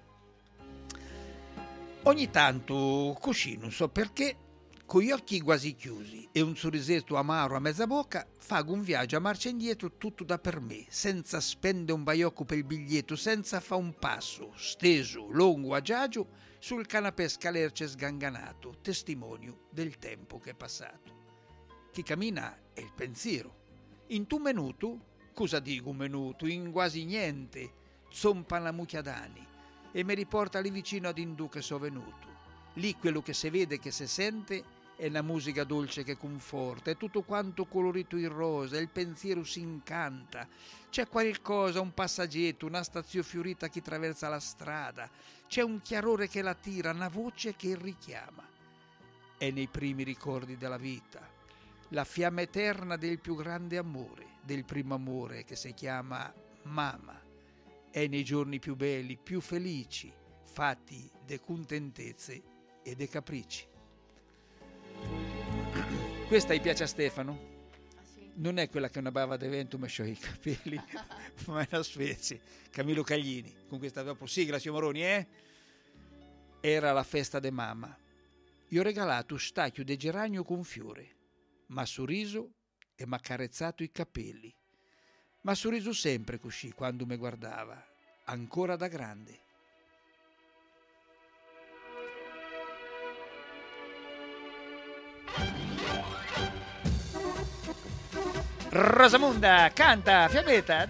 Ogni tanto così, non so perché, con gli occhi quasi chiusi e un sorrisetto amaro a mezza bocca, fago un viaggio a marcia indietro tutto da per me, senza spendere un baiocco per il biglietto, senza fa un passo, steso, lungo, agio, sul canapè scalerce sganganato, testimonio del tempo che è passato. Chi cammina è il pensiero. In tu minuto, cosa dico un minuto, in quasi niente, zompa la mucchiadani e mi riporta lì vicino ad Indù che so venuto. Lì quello che si vede, che si sente, è la musica dolce che conforta, è tutto quanto colorito in rosa, il pensiero si incanta. C'è qualcosa, un passaggetto, una stazione fiorita che attraversa la strada, c'è un chiarore che la tira, una voce che richiama. È nei primi ricordi della vita, la fiamma eterna del più grande amore, del primo amore che si chiama mamma. È nei giorni più belli, più felici, fatti de contentezze e de capricci. Questa gli piace a Stefano? Ah, sì. Non è quella che una bava di vento mi scioglie i capelli, ma è una specie. Camillo Caglini, con questa dopo sigla, signor Moroni, eh? Era la festa de mamma. Gli ho regalato un stacchio di geranio con fiore, ma sorriso e m'ha carezzato i capelli. Ma sorriso sempre così quando mi guardava, ancora da grande. Rosamunda canta Fiammetta.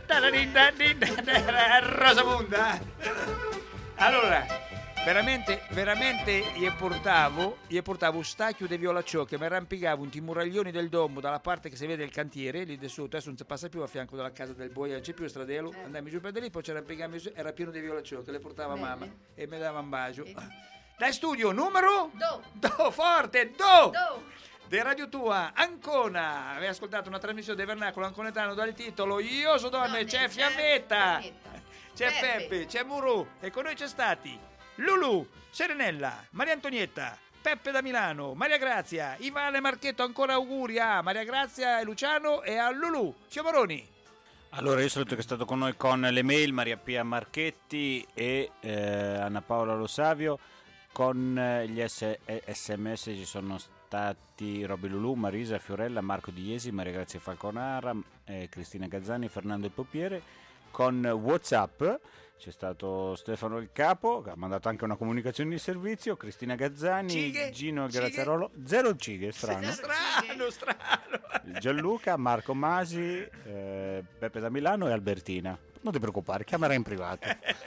Rosamunda. Allora, veramente, veramente gli portavo, gli portavo un stacchio di violacciò che mi arrampicavo un timuraglioni del domo dalla parte che si vede il cantiere, lì di sotto, adesso non si passa più a fianco della casa del boia, non c'è più il stradello, eh. andammi giù per di lì, poi ci arrampicammi su, era pieno di violacciò che le portava Bene. mamma e mi dava un bacio. E... Dai studio, numero? Do. Do, forte, do. Do. De Radio Tua, Ancona. Avete ascoltato una trasmissione del Vernacolo Anconetano dal titolo Io so donne, donne c'è Fiammetta, c'è Peppe, Peppe c'è Muru e con noi c'è stati Lulu, Serenella, Maria Antonietta, Peppe da Milano, Maria Grazia, Ivane Marchetto, ancora auguri a Maria Grazia e Luciano e a Lulu. Ciamaroni. Allora io saluto che è stato con noi con le mail Maria Pia Marchetti e eh, Anna Paola Lo Savio. Con eh, gli S- sms ci sono stati Roby Lulu, Marisa Fiorella, Marco Di Iesi, Maria Grazia Falconara, eh, Cristina Gazzani, Fernando Il Poppiere. Con WhatsApp c'è stato Stefano Il Capo che ha mandato anche una comunicazione di servizio, Cristina Gazzani, Cighe, Gino Cighe. Grazzarolo, zero cighe, strano. Strano, strano. Gianluca, Marco Masi, eh, Peppe da Milano e Albertina. Non ti preoccupare, chiamerai in privato.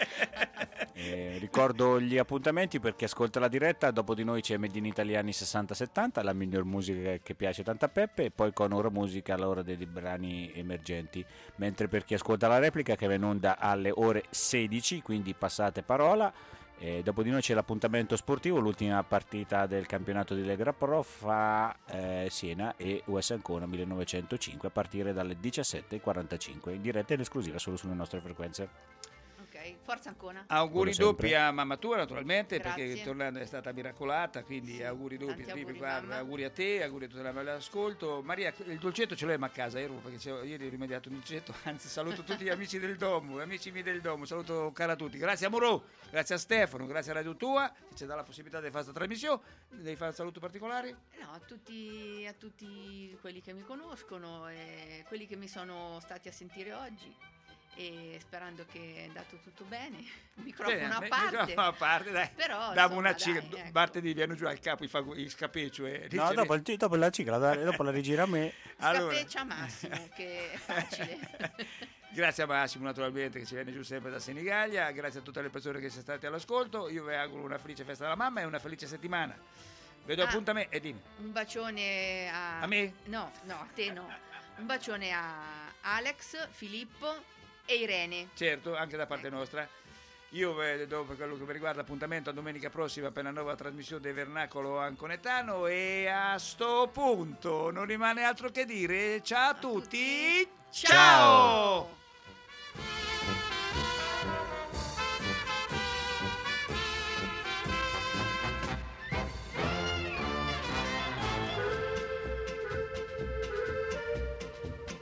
Eh, ricordo gli appuntamenti per chi ascolta la diretta. Dopo di noi c'è Made in Italiani sessanta settanta, la miglior musica che piace tanto a Peppe, e poi con Ora Musica l'ora dei brani emergenti. Mentre per chi ascolta la replica che va in onda alle ore sedici, quindi passate parola. E dopo di noi c'è l'appuntamento sportivo, l'ultima partita del campionato di Lega Pro fra eh, Siena e U S Ancona millenovecentocinque a partire dalle diciassette e quarantacinque in diretta e in esclusiva solo sulle nostre frequenze. Forza Ancona. Auguri doppi a mamma tua naturalmente. Grazie. Perché tornando è stata miracolata, quindi sì, auguri doppi, auguri, guarda, auguri a te, auguri a tutta la all'ascolto. Maria, il dolcetto ce l'hai a casa, ero, perché ieri ho rimediato un dolcetto, anzi saluto tutti gli amici del Domo, amici miei del Domo, saluto cara a tutti. Grazie a Moro, grazie a Stefano, grazie a Radio Tua che ci dà la possibilità di fare questa trasmissione. Devi fare un saluto particolare? No, a tutti, a tutti quelli che mi conoscono e quelli che mi sono stati a sentire oggi. E sperando che è andato tutto bene, microfono bene, a beh, parte, microfono a parte dai. Però dammi una insomma, cicla, dai, ecco. martedì viene giù al capo i, fago, i scapeccio e no dopo, il, dopo la cicla dai, dopo la rigira a me allora. Scapeccia Massimo che è facile. Grazie a Massimo naturalmente che ci viene giù sempre da Senigallia, grazie a tutte le persone che siete state all'ascolto, io vi auguro una felice festa della mamma e una felice settimana. Vedo ah, appuntamento e dimmi. Un bacione a a me? No, no, a te no. Un bacione a Alex, Filippo e Irene. Certo, anche da parte nostra. Io vedo per quello che mi riguarda appuntamento a domenica prossima per la nuova trasmissione del Vernacolo Anconetano e a sto punto non rimane altro che dire ciao a tutti. Ciao! Ciao!